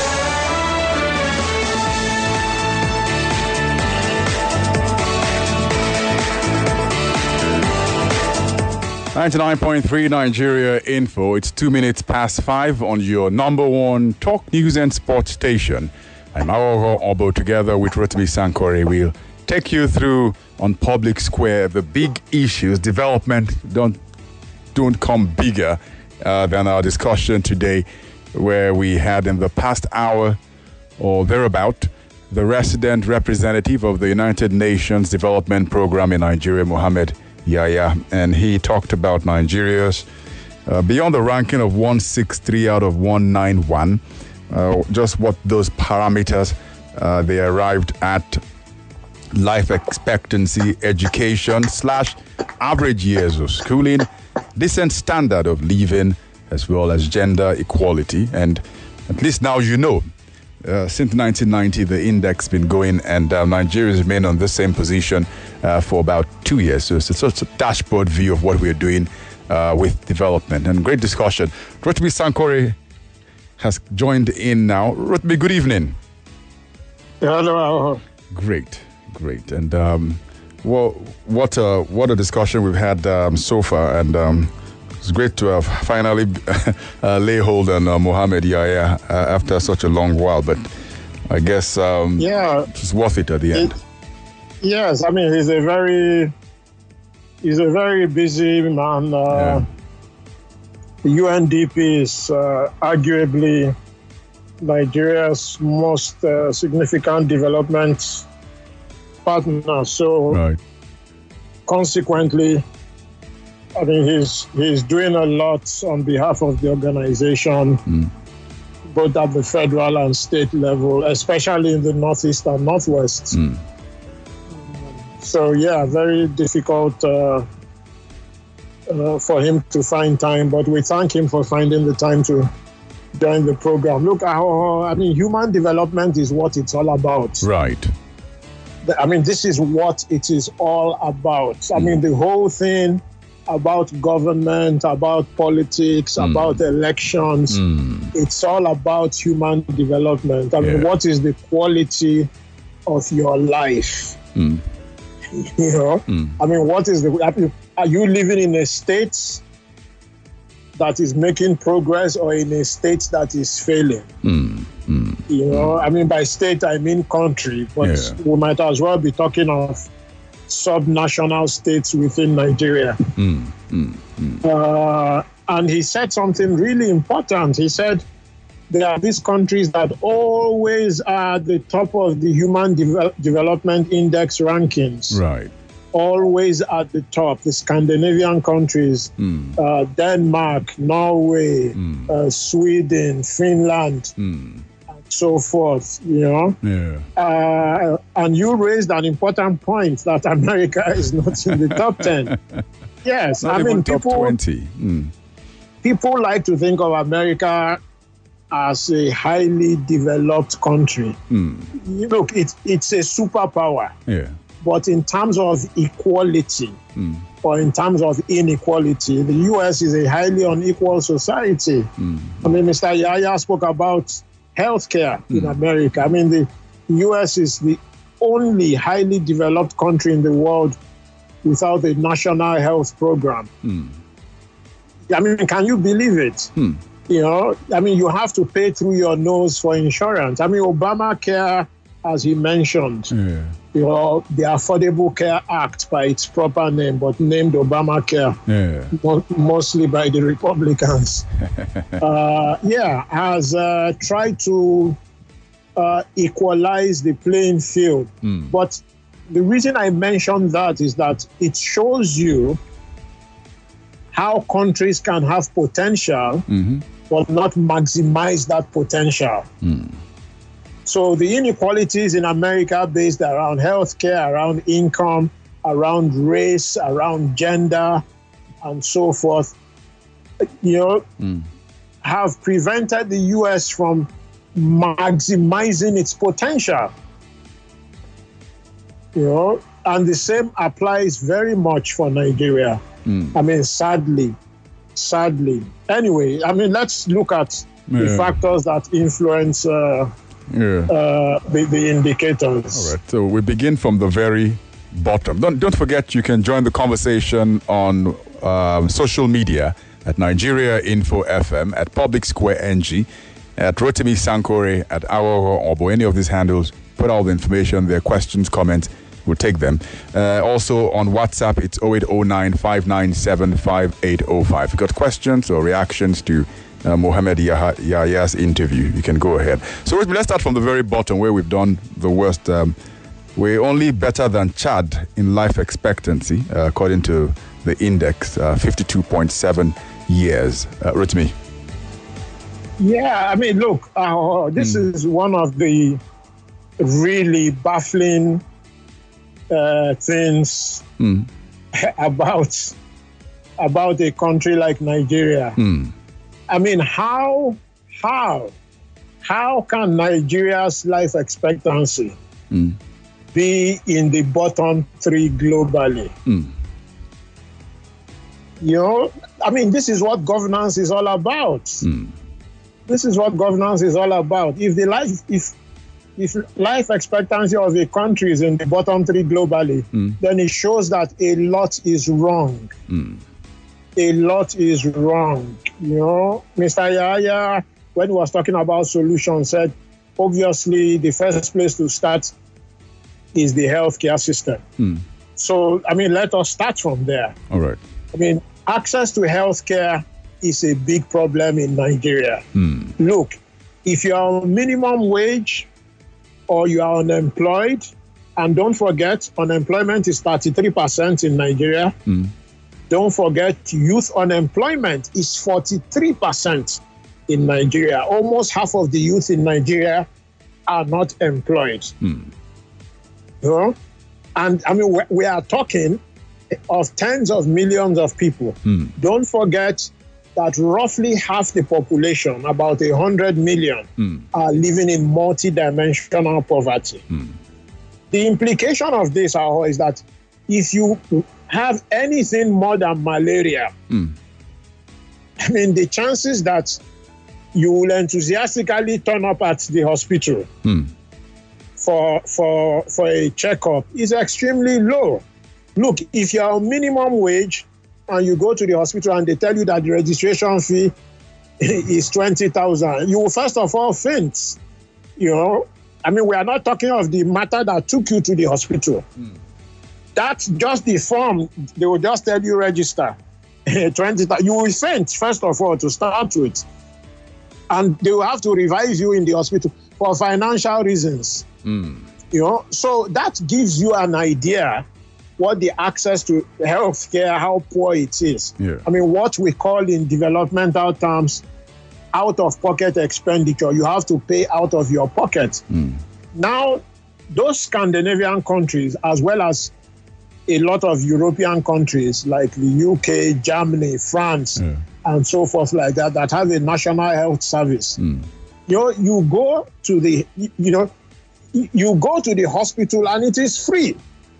ninety-nine point three Nigeria Info. It's two minutes past five on your number one talk news and sports station. I'm Awoho Obo together with Rotimi Sankore. We'll take you through on Public Square the big issues. Development don't don't come bigger uh, than our discussion today, where we had in the past hour or thereabout the resident representative of the United Nations Development Program in Nigeria, Mohammed Yahya, and he talked about Nigeria's uh, beyond the ranking of one sixty-three out of one ninety-one, uh, just what those parameters uh, they arrived at: life expectancy, education slash average years of schooling, decent standard of living, as well as gender equality. And at least now you know, uh, since nineteen ninety, the index been going, and uh, Nigeria has remained on the same position uh, for about two years. So it's a sort of dashboard view of what we're doing uh, with development. And great discussion. Rotimi Sankore has joined in now. Rotimi, good evening. Hello. Great, great. And um, well, what a what a discussion we've had um, so far, and um, it's great to have finally uh, lay hold on uh, Mohammed Yahya uh, after such a long while. But I guess um, yeah, it's worth it at the end. It, yes, I mean he's a very he's a very busy man. Uh, yeah. The U N D P is uh, arguably Nigeria's most uh, significant development partner. So, right. consequently, I mean, he's he's doing a lot on behalf of the organization, mm. both at the federal and state level, especially in the Northeast and Northwest. Mm. So, yeah, very difficult uh, uh, for him to find time, but we thank him for finding the time to join the program. Look, how, I mean, human development is what it's all about. Right. I mean, this is what it is all about. I mm. mean, the whole thing about government, about politics, mm. about elections, mm. it's all about human development. I mean, yeah. what is the quality of your life? Mm. You know, mm. I mean, what is the, are you living in a state that is making progress or in a state that is failing? Mm. Mm. You know, I mean, by state, I mean country, but yeah. we might as well be talking of sub-national states within Nigeria. Mm. Mm. Mm. Uh, and he said something really important. He said, there are these countries that always are at the top of the Human Deve- Development Index rankings. Right. Always at the top. The Scandinavian countries, mm. uh, Denmark, Norway, mm. uh, Sweden, Finland, mm. and so forth, you know. Yeah. Uh, and you raised an important point that America is not in the top ten. Yes, not I even mean, top people, twenty. Mm. people like to think of America as a highly developed country. Mm. Look, it, it's a superpower. Yeah. But in terms of equality mm. or in terms of inequality, the U S is a highly unequal society. Mm. I mean, Mister Yahya spoke about healthcare mm. in America. I mean, the U S is the only highly developed country in the world without a national health program. Mm. I mean, can you believe it? Mm. You know, I mean, you have to pay through your nose for insurance. I mean, Obamacare, as he mentioned, yeah. you know, the Affordable Care Act by its proper name, but named Obamacare, yeah. mo- mostly by the Republicans. uh, yeah, has uh, tried to uh, equalize the playing field. Mm. But the reason I mention that is that it shows you how countries can have potential, mm-hmm. but not maximize that potential. Mm. So the inequalities in America based around healthcare, around income, around race, around gender, and so forth, you know, mm. have prevented the U S from maximizing its potential. You know, and the same applies very much for Nigeria. Mm. I mean, sadly, sadly. Anyway, I mean, let's look at the Yeah. factors that influence uh, Yeah. uh, the, the indicators. All right. So we begin from the very bottom. Don't don't forget you can join the conversation on um, social media at Nigeria Info F M, at Public Square N G, at Rotimi Sankore, at Awoho Obo. Any of these handles, put all the information there, questions, comments, we'll take them. Uh, also on WhatsApp, it's oh eight oh nine, five nine seven, five eight oh five. If you've got questions or reactions to uh, Mohammed Yah- Yahya's interview, you can go ahead. So Rotimi, let's start from the very bottom where we've done the worst. Um, we're only better than Chad in life expectancy, uh, according to the index, uh, fifty-two point seven years. Uh, Rotimi. Yeah, I mean, look, uh, this Mm. is one of the really baffling uh, things Mm. about about a country like Nigeria. Mm. I mean, how how how can Nigeria's life expectancy Mm. be in the bottom three globally? Mm. You know, I mean, this is what governance is all about. Mm. This is what governance is all about. If the life, if if life expectancy of a country is in the bottom three globally, Mm. then it shows that a lot is wrong. Mm. A lot is wrong. You know, Mister Yahya, when he was talking about solutions, said obviously the first place to start is the healthcare system. Mm. So, I mean, let us start from there. All right. I mean, access to healthcare is a big problem in Nigeria. Mm. Look, if you are on minimum wage or you are unemployed, and don't forget, unemployment is thirty-three percent in Nigeria. Mm. Don't forget, youth unemployment is forty-three percent in Nigeria. Almost half of the youth in Nigeria are not employed. Mm. You know? And I mean, we, we are talking of tens of millions of people. Mm. Don't forget that roughly half the population, about one hundred million, Mm. are living in multidimensional poverty. Mm. The implication of this Aho, is that if you have anything more than malaria, Mm. I mean, the chances that you will enthusiastically turn up at the hospital Mm. for, for, for a checkup is extremely low. Look, if you're on minimum wage and you go to the hospital and they tell you that the registration fee is twenty thousand, you will first of all faint. You know, I mean, we are not talking of the matter that took you to the hospital. Mm. That's just the form. They will just tell you register. twenty thousand. You will faint, first of all, to start with. And they will have to revise you in the hospital for financial reasons. Mm. You know, so that gives you an idea what the access to health care, how poor it is. Yeah. I mean, what we call in developmental terms, out-of-pocket expenditure. You have to pay out of your pocket. Mm. Now, those Scandinavian countries, as well as a lot of European countries like the U K, Germany, France, Yeah. and so forth like that, that have a national health service. Mm. You know, you go to the, you know, you go to the hospital and it is free.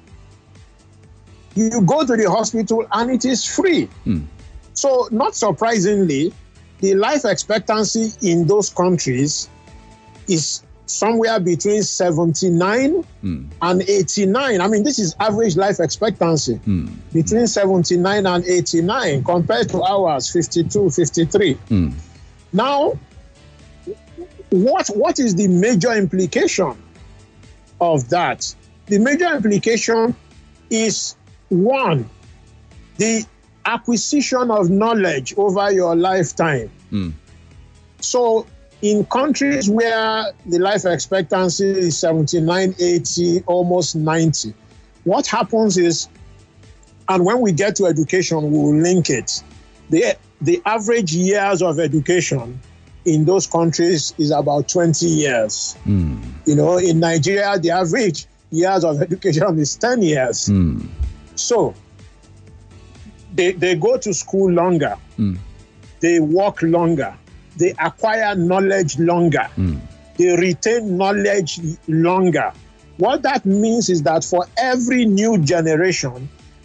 You go to the hospital and it is free. Mm. So, not surprisingly, the life expectancy in those countries is somewhere between seventy-nine Mm. and eighty-nine. I mean, this is average life expectancy. Mm. Between seventy-nine and eighty-nine compared to ours, fifty-two, fifty-three. Mm. Now, what what is the major implication of that? The major implication is, one, the acquisition of knowledge over your lifetime. Mm. So in countries where the life expectancy is seventy-nine, eighty, almost ninety, what happens is, and when we get to education, we will link it. The, the average years of education in those countries is about twenty years. Mm. You know, in Nigeria, the average years of education is ten years. Mm. So they, they go to school longer. Mm. They work longer. They acquire knowledge longer. Mm. They retain knowledge longer. What that means is that for every new generation,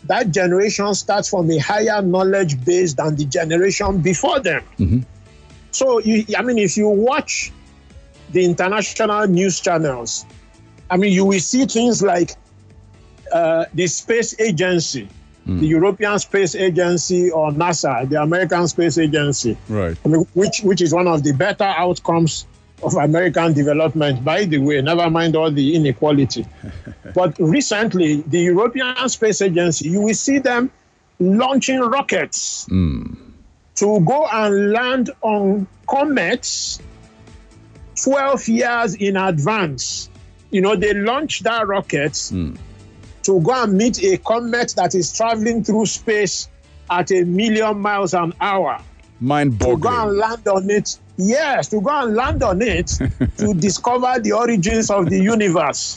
that generation starts from a higher knowledge base than the generation before them. Mm-hmm. So, you, I mean, if you watch the international news channels, I mean, you will see things like uh, the Space Agency, mm. the European Space Agency, or NASA, the American Space Agency, right? I mean, which which is one of the better outcomes of American development, by the way, never mind all the inequality. But recently, the European Space Agency, you will see them launching rockets mm. to go and land on comets twelve years in advance. You know, they launch that rocket mm. to go and meet a comet that is traveling through space at a million miles an hour. Mind-boggling. To go and land on it. Yes, to go and land on it to discover the origins of the universe.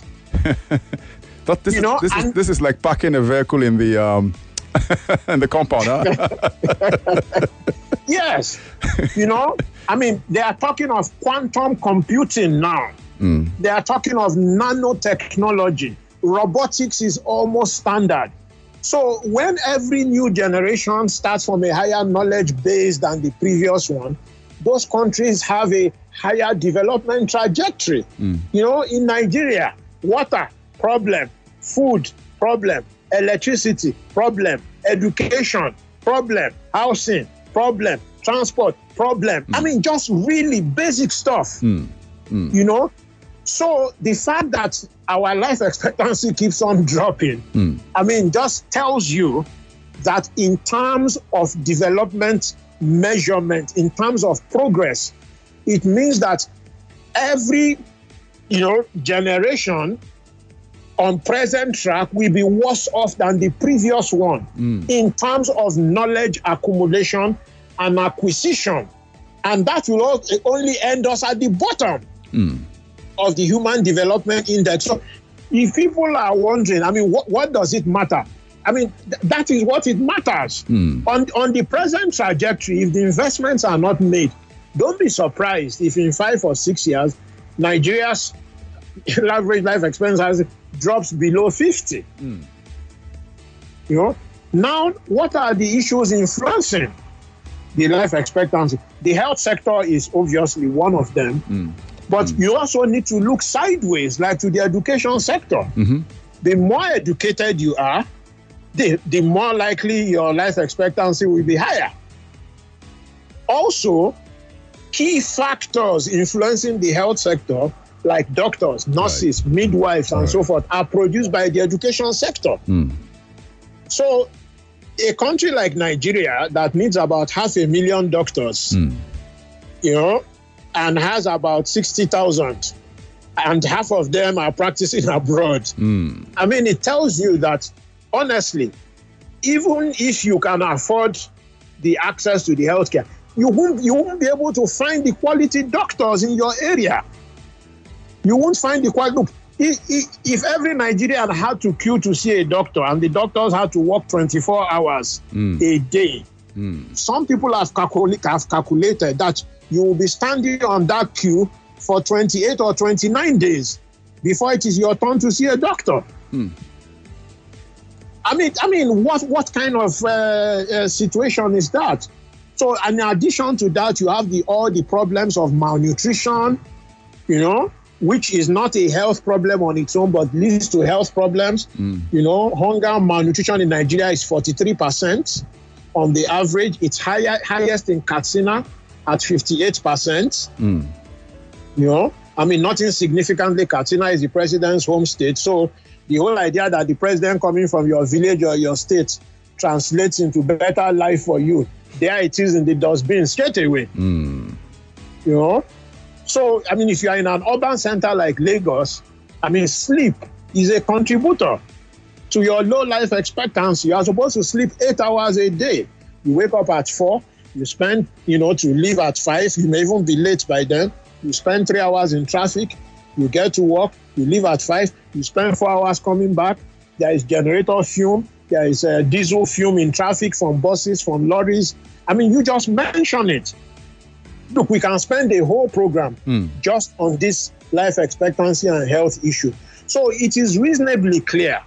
But this, you is, know, this, is, this is like parking a vehicle in the um, in the compound, huh? Yes. You know, I mean, they are talking of quantum computing now. Mm. They are talking of nanotechnology. Robotics is almost standard. So when every new generation starts from a higher knowledge base than the previous one, those countries have a higher development trajectory. Mm. You know, in Nigeria, water, problem, food, problem, electricity, problem, education, problem, housing, problem, transport, problem. Mm. I mean, just really basic stuff, mm. Mm. you know? So the fact that our life expectancy keeps on dropping, mm. I mean, just tells you that in terms of development measurement, in terms of progress, it means that every, you know, generation on present track will be worse off than the previous one mm. in terms of knowledge accumulation and acquisition. And that will only end us at the bottom mm. of the Human Development Index. So if people are wondering, I mean, what, what does it matter? I mean, th- that is what it matters. Mm. On, on the present trajectory, if the investments are not made, don't be surprised if in five or six years, Nigeria's average life expectancy drops below fifty. Mm. You know, now what are the issues influencing the life expectancy? The health sector is obviously one of them, mm. but mm. you also need to look sideways, like to the education sector. Mm-hmm. The more educated you are, the, the more likely your life expectancy will be higher. Also, key factors influencing the health sector, like doctors, nurses, right. midwives, and right. so forth, are produced by the education sector. Mm. So a country like Nigeria that needs about half a million doctors, mm. you know, and has about sixty thousand, and half of them are practicing abroad. Mm. I mean, it tells you that, honestly, even if you can afford the access to the healthcare, you won't, you won't be able to find the quality doctors in your area. You won't find the quality. Look, if, if every Nigerian had to queue to see a doctor and the doctors had to work twenty-four hours mm. a day, mm. some people have, calcul- have calculated that you will be standing on that queue for twenty-eight or twenty-nine days before it is your turn to see a doctor. Mm. I mean, I mean, what what kind of uh, uh, situation is that? So, in addition to that, you have the all the problems of malnutrition, you know, which is not a health problem on its own, but leads to health problems. Mm. You know, hunger, malnutrition in Nigeria is forty-three percent on the average. It's higher, highest in Katsina at fifty-eight percent. Mm. You know, I mean, not insignificantly, Katsina is the president's home state. So the whole idea that the president coming from your village or your state translates into better life for you, there it is in the dustbin straight away. Mm. You know? So, I mean, if you are in an urban center like Lagos, I mean, sleep is a contributor to your low life expectancy. You are supposed to sleep eight hours a day. You wake up at four, you spend, you know, to leave at five, you may even be late by then. You spend three hours in traffic, you get to work, you leave at five, you spend four hours coming back. There is generator fume, there is uh, diesel fume in traffic from buses, from lorries. I mean, you just mention it. Look, we can spend a whole program mm. just on this life expectancy and health issue. So it is reasonably clear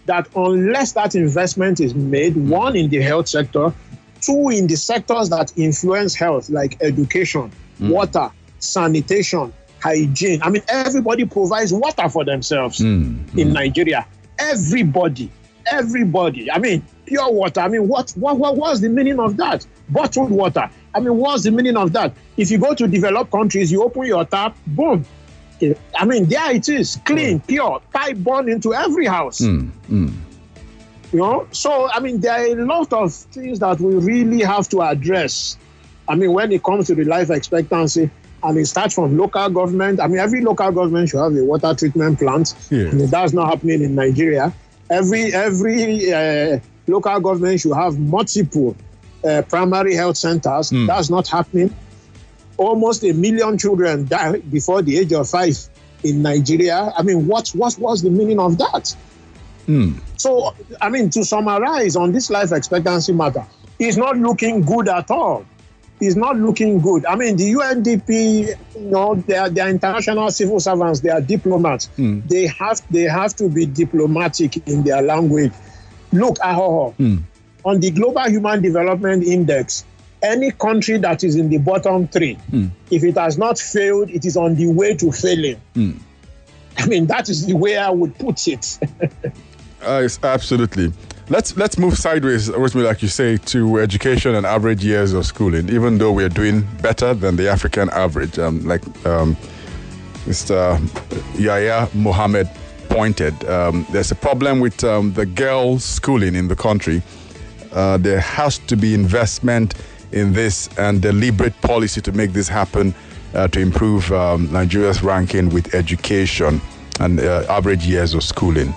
that unless that investment is made, one, in the health sector, two, in the sectors that influence health, like education, mm. water, sanitation, hygiene. I mean, everybody provides water for themselves mm. in mm. Nigeria. Everybody, everybody. I mean, pure water. I mean, what, what, what was the meaning of that? Bottled water. I mean, what's the meaning of that? If you go to developed countries, you open your tap, boom. I mean, there it is, clean, mm. pure, pipe borne into every house. Mm. Mm. You know, so, I mean, there are a lot of things that we really have to address. I mean, when it comes to the life expectancy, and it starts from local government. I mean, every local government should have a water treatment plant. Yeah. I mean, that's not happening in Nigeria. Every every uh, local government should have multiple uh, primary health centers. Mm. That's not happening. Almost a million children die before the age of five in Nigeria. I mean, what, what was the meaning of that? Mm. So, I mean, to summarize on this life expectancy matter, it's not looking good at all. It's not looking good. I mean, the U N D P, you know, they are, they are international civil servants. They are diplomats. Mm. They have they have to be diplomatic in their language. Look, Ahoho, mm. on the Global Human Development Index, any country that is in the bottom three, mm. if it has not failed, it is on the way to failing. Mm. I mean, that is the way I would put it. uh, it's absolutely. Let's let's move sideways, Rosemary, like you say, to education and average years of schooling, even though we're doing better than the African average. Um, like um, Mister Yahya Mohammed pointed, um, there's a problem with um, the girls' schooling in the country. Uh, there has to be investment in this and deliberate policy to make this happen, uh, to improve um, Nigeria's ranking with education and uh, average years of schooling.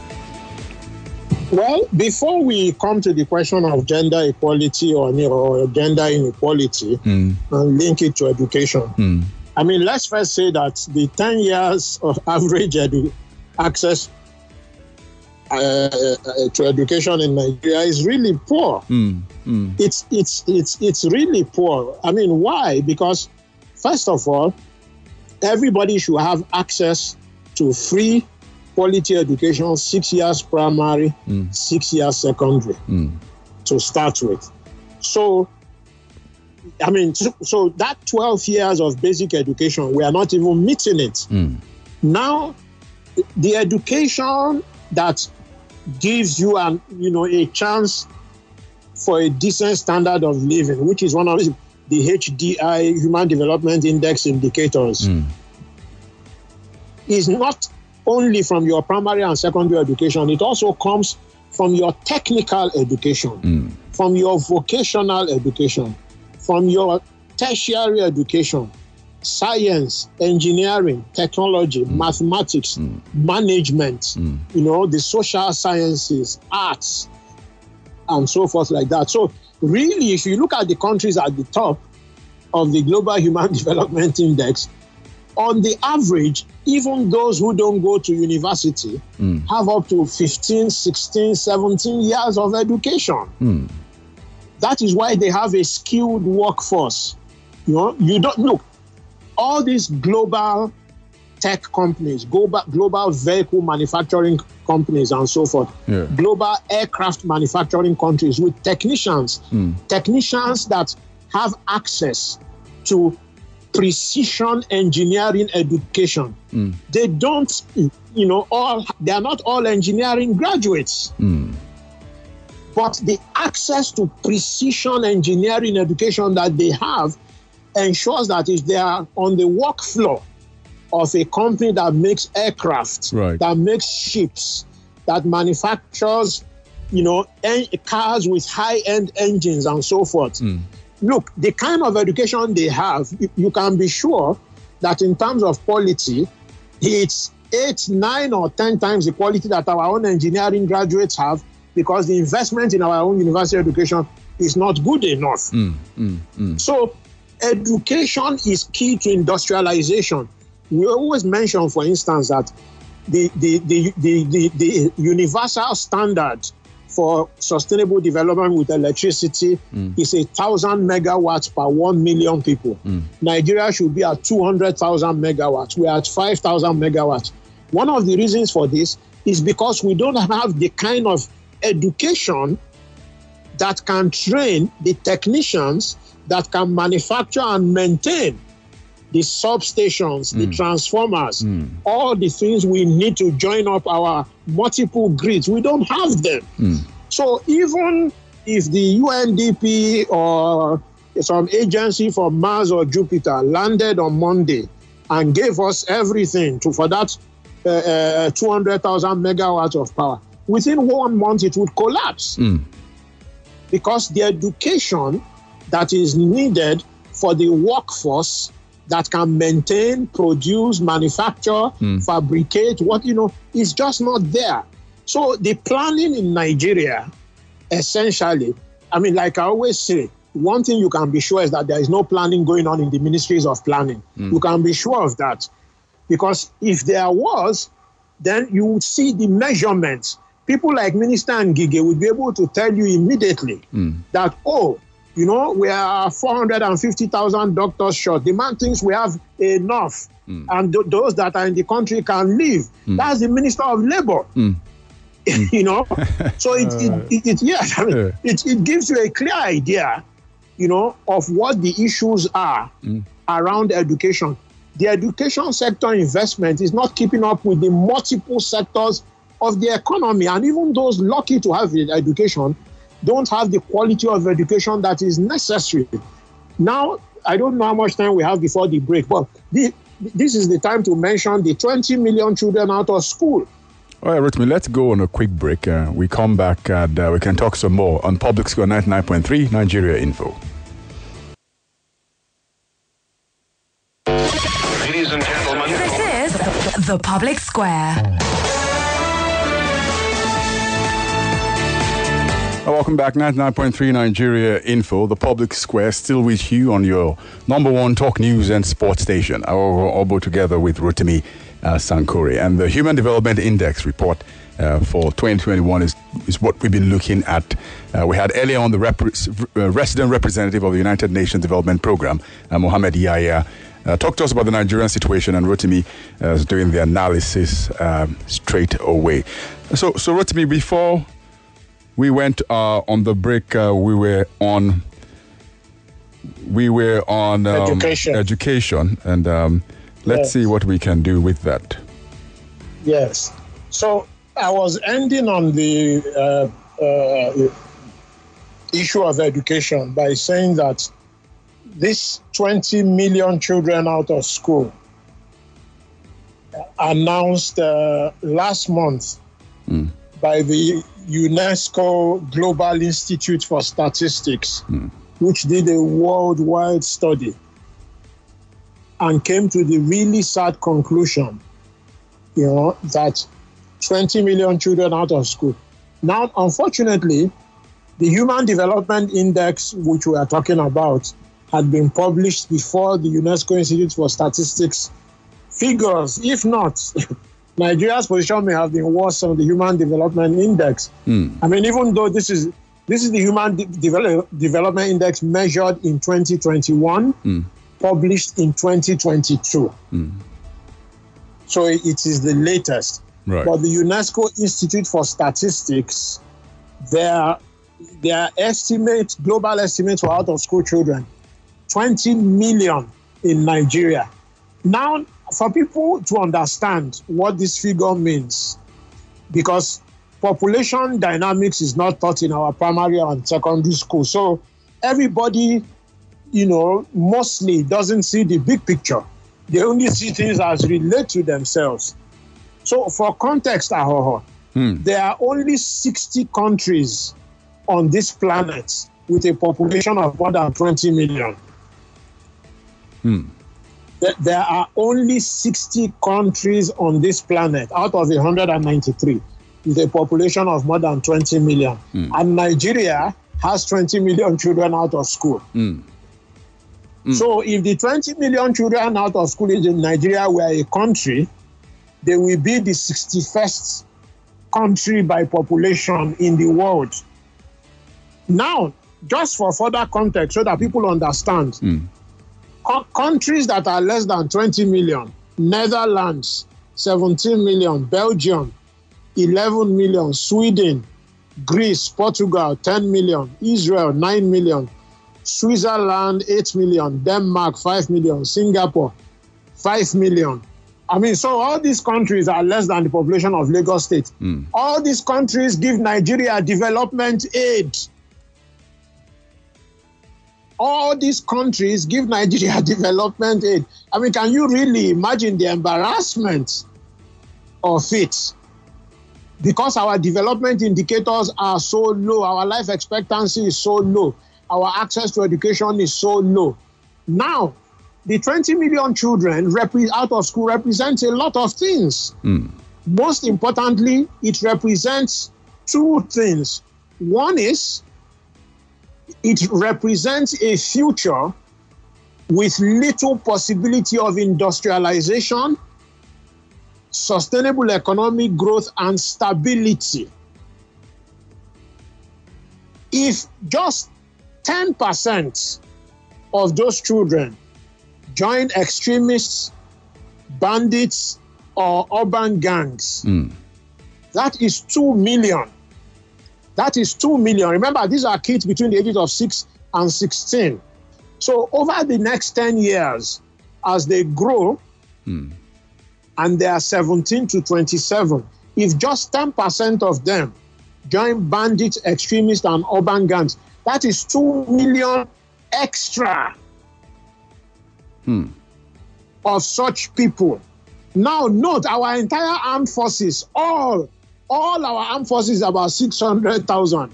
Well, before we come to the question of gender equality or, you know, gender inequality mm. and link it to education, mm. I mean, let's first say that the ten years of average edu- access uh, uh, to education in Nigeria is really poor. Mm. Mm. It's it's it's it's really poor. I mean, why? Because first of all, everybody should have access to free quality education, six years primary, mm. six years secondary mm. to start with. So, I mean, so, so that twelve years of basic education, we are not even meeting it. Mm. Now, the education that gives you an, you know, a chance for a decent standard of living, which is one of the H D I, Human Development Index indicators, mm. is not only from your primary and secondary education, it also comes from your technical education, mm. from your vocational education, from your tertiary education, science, engineering, technology, mm. mathematics, mm. management, mm. you know, the social sciences, arts, and so forth like that. So really, if you look at the countries at the top of the Global Human Development Index, on the average, even those who don't go to university mm. have up to fifteen, sixteen, seventeen years of education. Mm. That is why they have a skilled workforce. You know, you don't look, all these global tech companies, global, global vehicle manufacturing companies and so forth, yeah. global aircraft manufacturing countries with technicians, mm. technicians that have access to precision engineering education. Mm. They don't, you know, all, they are not all engineering graduates. Mm. But the access to precision engineering education that they have ensures that if they are on the work floor of a company that makes aircraft, right. that makes ships, that manufactures, you know, en- cars with high-end engines and so forth, mm. look, the kind of education they have, you, you can be sure that in terms of quality, it's eight, nine, or ten times the quality that our own engineering graduates have, because the investment in our own university education is not good enough. Mm, mm, mm. So education is key to industrialization. We always mention, for instance, that the, the, the, the, the, the universal standard for sustainable development with electricity mm. is a thousand megawatts per one million people. Mm. Nigeria should be at two hundred thousand megawatts. We are at five thousand megawatts. One of the reasons for this is because we don't have the kind of education that can train the technicians that can manufacture and maintain the substations, mm. the transformers, mm. all the things we need to join up our multiple grids. We don't have them. Mm. So even if the U N D P or some agency from Mars or Jupiter landed on Monday and gave us everything to for that uh, uh, two hundred thousand megawatts of power, within one month it would collapse. Mm. Because the education that is needed for the workforce that can maintain, produce, manufacture, mm. fabricate, what, you know, is just not there. So the planning in Nigeria, essentially, I mean, like I always say, one thing you can be sure is that there is no planning going on in the ministries of planning. Mm. You can be sure of that. Because if there was, then you would see the measurements. People like Minister Ngige would be able to tell you immediately mm. that, oh, you know, we are four hundred fifty thousand doctors short. The man thinks we have enough. Mm. And th- those that are in the country can live. Mm. That's the Minister of Labor. Mm. you know? So it, it, it, it yes, I mean, yeah. it, it gives you a clear idea, you know, of what the issues are mm. around education. The education sector investment is not keeping up with the multiple sectors of the economy. And even those lucky to have education don't have the quality of education that is necessary. Now, I don't know how much time we have before the break, but the, this is the time to mention the twenty million children out of school. All right, Rotimi, let's go on a quick break. Uh, we come back and uh, we can talk some more on Public Square ninety-nine point three Nigeria Info. Ladies and gentlemen, this is The Public Square. Welcome back, ninety-nine point three Nigeria Info, The Public Square, still with you on your number one talk news and sports station. Our Obo together with Rotimi uh, Sankore. And the Human Development Index report uh, for twenty twenty-one is, is what we've been looking at. Uh, we had earlier on the rep- uh, resident representative of the United Nations Development Program, uh, Mohamed Yahya, uh, talk to us about the Nigerian situation, and Rotimi uh, is doing the analysis um, straight away. So, so Rotimi, before we went uh, on the break. Uh, we were on. We were on um, education. Education, and um, let's yes. see what we can do with that. Yes. So I was ending on the uh, uh, issue of education by saying that this twenty million children out of school announced uh, last month mm. by the UNESCO Global Institute for Statistics, mm. which did a worldwide study and came to the really sad conclusion, you know, that twenty million children out of school. Now, unfortunately, the Human Development Index, which we are talking about, had been published before the UNESCO Institute for Statistics figures. If not, Nigeria's position may have been worse on the Human Development Index. Mm. I mean, even though this is this is the Human De- Devel- Development Index measured in twenty twenty-one, mm. published in twenty twenty-two. Mm. So it is the latest. Right. But the UNESCO Institute for Statistics, their, their estimate, global estimate for out-of-school children, twenty million in Nigeria. Now, for people to understand what this figure means, because population dynamics is not taught in our primary and secondary school. So everybody, you know, mostly doesn't see the big picture. They only see things as relate to themselves. So for context, Ahoho, hmm. there are only sixty countries on this planet with a population of more than twenty million. Hmm. There are only sixty countries on this planet out of one hundred ninety-three with a population of more than twenty million. Mm. And Nigeria has twenty million children out of school. Mm. Mm. So if the twenty million children out of school in Nigeria were a country, they will be the sixty-first country by population in the world. Now, just for further context so that people understand, mm. countries that are less than twenty million, Netherlands, seventeen million, Belgium, eleven million. Sweden, Greece, Portugal, ten million. Israel, nine million. Switzerland, eight million. Denmark, five million. Singapore, five million. I mean, so all these countries are less than the population of Lagos State. Mm. All these countries give Nigeria development aid. All these countries give Nigeria development aid. I mean, can you really imagine the embarrassment of it? Because our development indicators are so low, our life expectancy is so low, our access to education is so low. Now, the twenty million children repre- out of school represents a lot of things. Mm. Most importantly, it represents two things. One is, it represents a future with little possibility of industrialization, sustainable economic growth, and stability. If just ten percent of those children join extremists, bandits, or urban gangs, Mm. that is two million. That is two million. Remember, these are kids between the ages of six and sixteen. So over the next ten years, as they grow, Mm. and they are seventeen to twenty-seven, if just ten percent of them join bandits, extremists, and urban gangs, that is two million extra Hmm. of such people. Now, note, our entire armed forces, all, all our armed forces, about six hundred thousand.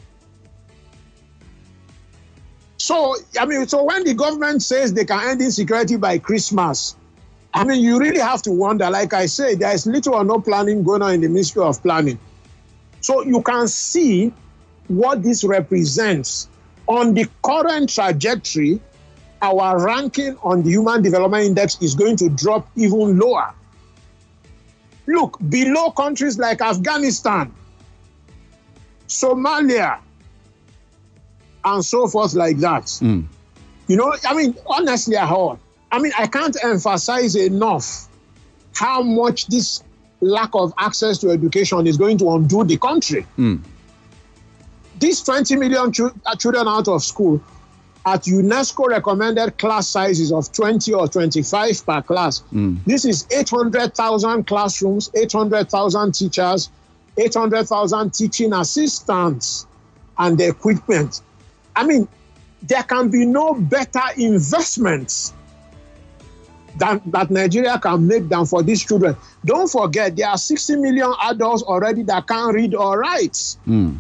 So, I mean, so when the government says they can end insecurity by Christmas, I mean, you really have to wonder. Like I say, there is little or no planning going on in the Ministry of Planning. So you can see what this represents. On the current trajectory, our ranking on the Human Development Index is going to drop even lower. Look, below countries like Afghanistan, Somalia, and so forth like that. Mm. You know, I mean, honestly, I heard. I mean, I can't emphasize enough how much this lack of access to education is going to undo the country. Mm. These twenty million ch- children out of school at UNESCO recommended class sizes of twenty or twenty-five per class. Mm. This is eight hundred thousand classrooms, eight hundred thousand teachers, eight hundred thousand teaching assistants, and the equipment. I mean, there can be no better investments That, that Nigeria can make than for these children. Don't forget, there are sixty million adults already that can't read or write. Mm.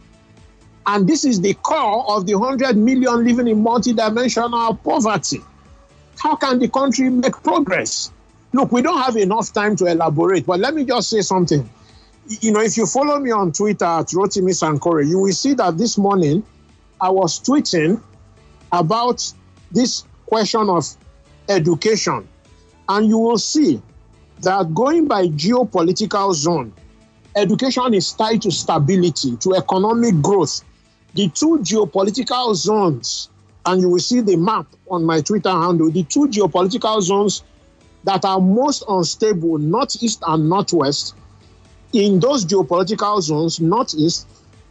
And this is the core of the one hundred million living in multidimensional poverty. How can the country make progress? Look, we don't have enough time to elaborate, but let me just say something. You know, if you follow me on Twitter at Rotimi Sankore, you will see that this morning I was tweeting about this question of education. And you will see that going by geopolitical zone, education is tied to stability, to economic growth. The two geopolitical zones, and you will see the map on my Twitter handle, the two geopolitical zones that are most unstable, northeast and northwest, in those geopolitical zones, northeast,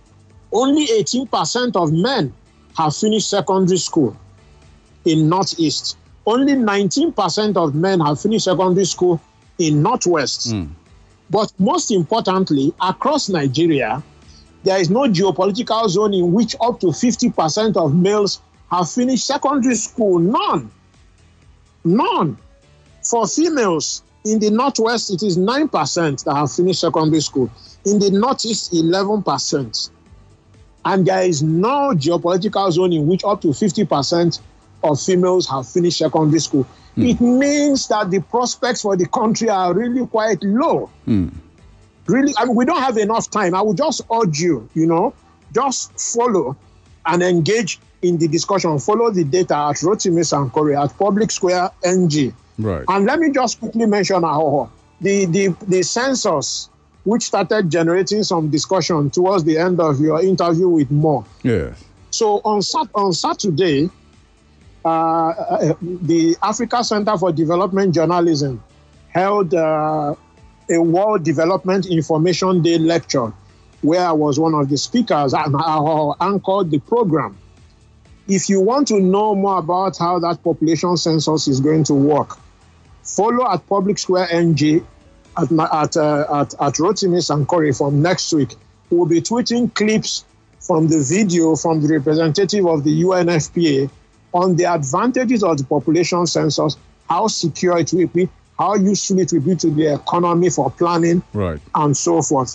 only eighteen percent of men have finished secondary school. In northeast, only nineteen percent of men have finished secondary school in northwest. Mm. But most importantly, across Nigeria, there is no geopolitical zone in which up to fifty percent of males have finished secondary school. None. None. For females, in the northwest, it is nine percent that have finished secondary school. In the northeast, eleven percent. And there is no geopolitical zone in which up to fifty percent of females have finished secondary school. Mm. It means that the prospects for the country are really quite low. Mm. Really, I mean, we don't have enough time. I would just urge you, you know, just follow and engage in the discussion. Follow the data at Rotimi Sankore, at Public Square N G. Right. And let me just quickly mention uh, the, the, the census, which started generating some discussion towards the end of your interview with Mo. Yes. So on, sat- on Saturday, uh, uh, the Africa Center for Development Journalism held uh, a World Development Information Day lecture where I was one of the speakers and I anchored the program. If you want to know more about how that population census is going to work, follow at Public Square N G at, at, uh, at, at Rotimi Sankore from next week. We'll be tweeting clips from the video from the representative of the U N F P A on the advantages of the population census, how secure it will be, how useful it will be to the economy for planning, right, and so forth.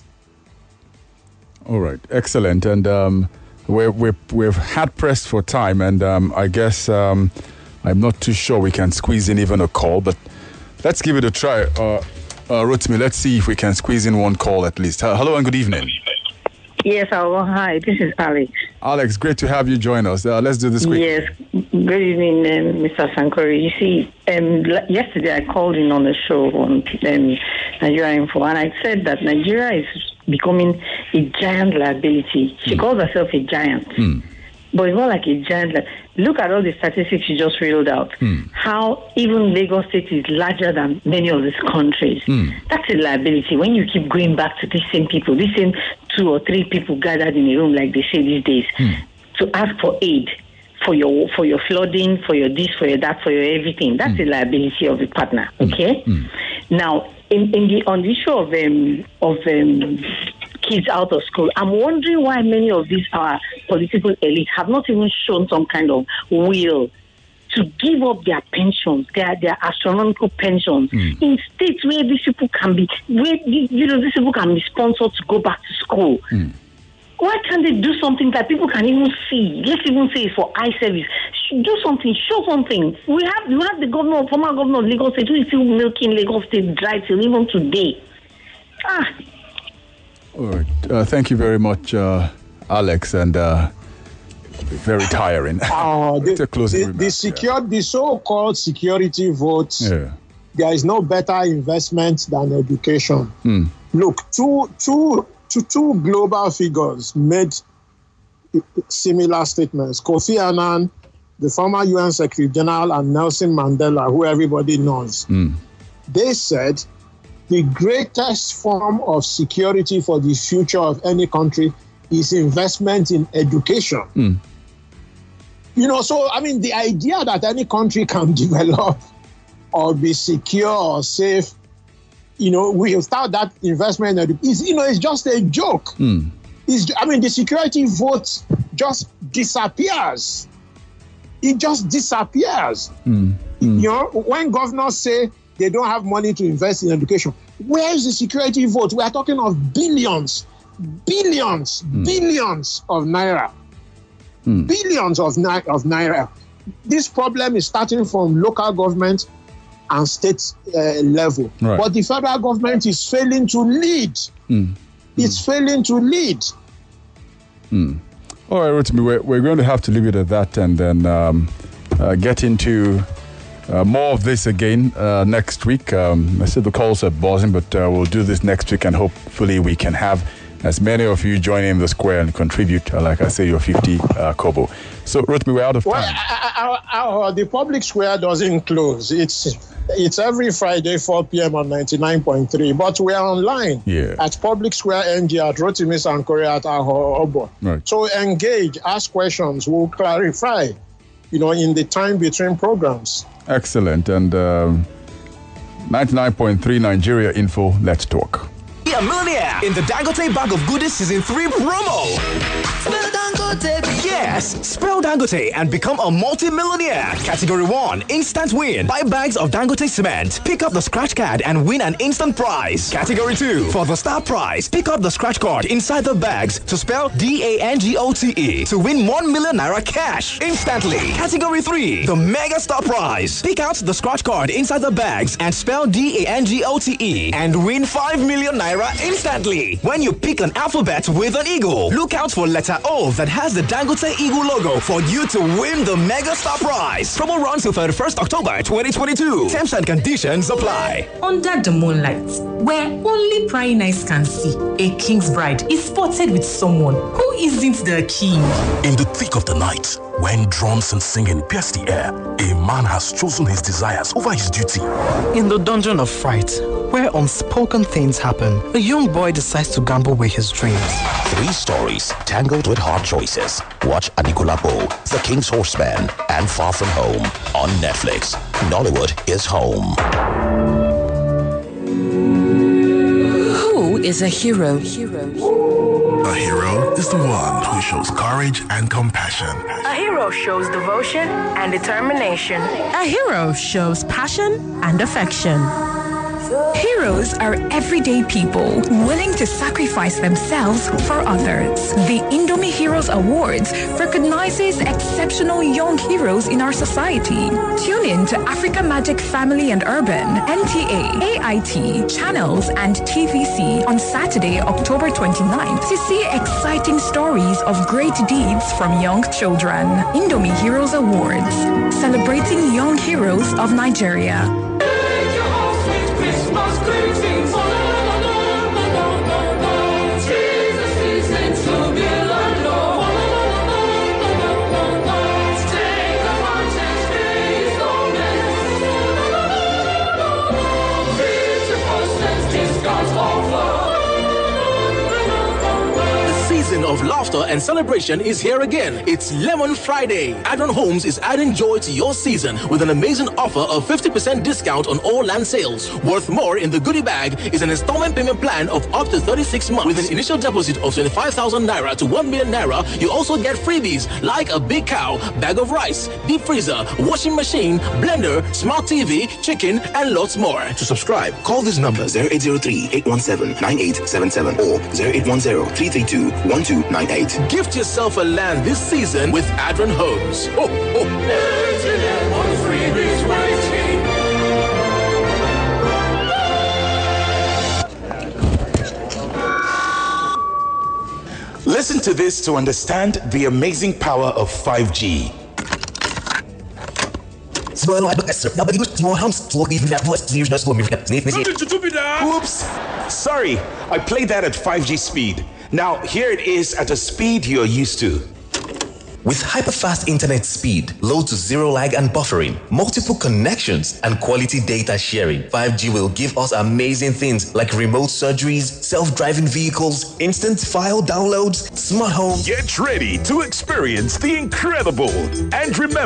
All right, excellent. And um, we're, we're, we've had pressed for time, and um, I guess um, I'm not too sure we can squeeze in even a call, but let's give it a try. Uh, uh, Rotimi, let's see if we can squeeze in one call at least. Uh, hello and good evening. Yes, hello, hi, this is Alex. Alex, great to have you join us. Uh, let's do this quick. Yes, good evening, um, Mister Sankore. You see, um, l- yesterday I called in on the show on um, Nigeria Info, and I said that Nigeria is becoming a giant liability. She mm. calls herself a giant, mm. but it's not like a giant. Like, look at all the statistics she just reeled out. Mm. How even Lagos State is larger than many of these countries. Mm. That's a liability. When you keep going back to these same people, these same two or three people gathered in a room, like they say these days, mm. to ask for aid for your for your flooding, for your this, for your that, for your everything. That's mm. a liability of a partner. Okay. Mm. Now, in, in the on the issue of um, of um, kids out of school, I'm wondering why many of these our political elite have not even shown some kind of will to give up their pensions, their their astronomical pensions, mm. in states where these people can be, where you know these people can be sponsored to go back to school. Mm. Why can't they do something that people can even see? Let's even say for eye service. Do something, show something. We have you have the governor, former governor of Lagos State, who is still milking Lagos State dry till even today. Ah. All right. Uh, thank you very much, uh, Alex, and uh, very tiring. Uh, the, the, the, secure, the so-called security votes, yeah. There is no better investment than education. Mm. Look, two, two, two, two global figures made similar statements. Kofi Annan, the former U N Secretary General, and Nelson Mandela, who everybody knows. Mm. They said the greatest form of security for the future of any country is investment in education. Mm. You know, so, I mean, the idea that any country can develop or be secure or safe, you know, without that investment in education, is, you know, it's just a joke. Mm. It's, I mean, the security vote just disappears. It just disappears. Mm. Mm. You know, when governors say they don't have money to invest in education, where is the security vote? We are talking of billions, billions, mm. billions of naira. Mm. Billions of, ni- of naira. This problem is starting from local government and state uh, level. Right. But the federal government is failing to lead. Mm. It's mm. failing to lead. Mm. All right, Rotimi, we're, we're going to have to leave it at that and then um, uh, get into Uh, more of this again uh, next week. Um, I said the calls are buzzing, but uh, we'll do this next week and hopefully we can have as many of you join in the square and contribute, uh, like I say, your fifty uh, kobo. So, Rotimi, we're out of time. Well, our, our, the public square doesn't close. It's it's every Friday, four p.m. on ninety-nine point three, but we are online yeah. at Public Square N G, at Rotimi Sankore, at Aho Obo. Right. So engage, ask questions, we'll clarify, you know, in the time between programs. Excellent. And um, ninety-nine point three Nigeria Info, let's talk. Be a millionaire in the Dangote Bag of Goodies Season three promo. Spell Dangote. Yes, spell Dangote and become a multi-millionaire. Category one, instant win. Buy bags of Dangote cement. Pick up the scratch card and win an instant prize. Category two, for the star prize, pick up the scratch card inside the bags to spell D A N G O T E to win one million naira cash instantly. Category three, the mega star prize. Pick out the scratch card inside the bags and spell D A N G O T E and win five million naira instantly. When you pick an alphabet with an eagle, look out for letter O that has the Dangote Eagle logo for you to win the mega star prize. Promo runs till thirty-first October twenty twenty-two. Terms and conditions apply. Under the moonlight, where only prying eyes can see, a king's bride is spotted with someone who isn't the king. In the thick of the night, When drums and singing pierce the air, a man has chosen his desires over his duty. In the dungeon of fright, where unspoken things happen, a young boy decides to gamble with his dreams. Three stories tangled with hard choices. Watch Anikulapo, The King's Horseman, and Far From Home on Netflix. Nollywood is home. Who is a hero? A hero is the one who shows courage and compassion. A hero shows devotion and determination. A hero shows passion and affection. Heroes are everyday people willing to sacrifice themselves for others. The Indomie Heroes Awards recognizes exceptional young heroes in our society. Tune in to Africa Magic Family and Urban, N T A, A I T, Channels, and T V C on Saturday, October twenty-ninth to see exciting stories of great deeds from young children. Indomie Heroes Awards, celebrating young heroes of Nigeria. Of laughter and celebration is here again. It's Lemon Friday. Adron Homes is adding joy to your season with an amazing offer of fifty percent discount on all land sales. Worth more in the goodie bag is an installment payment plan of up to thirty-six months with an initial deposit of twenty-five thousand naira to one million naira. You also get freebies like a big cow, bag of rice, deep freezer, washing machine, blender, smart T V, chicken, and lots more. To subscribe, call this number zero eight zero three, eight one seven, nine eight seven seven or zero eight one zero, three three two, one two nine eight. Gift yourself a land this season with Adron Homes. Oh, oh. Listen to this to understand the amazing power of five G. Oops! Sorry, I played that at five G speed. Now, here it is at a speed you're used to. With hyper-fast internet speed, low to zero lag and buffering, multiple connections, and quality data sharing, five G will give us amazing things like remote surgeries, self-driving vehicles, instant file downloads, smart home. Get ready to experience the incredible. And remember,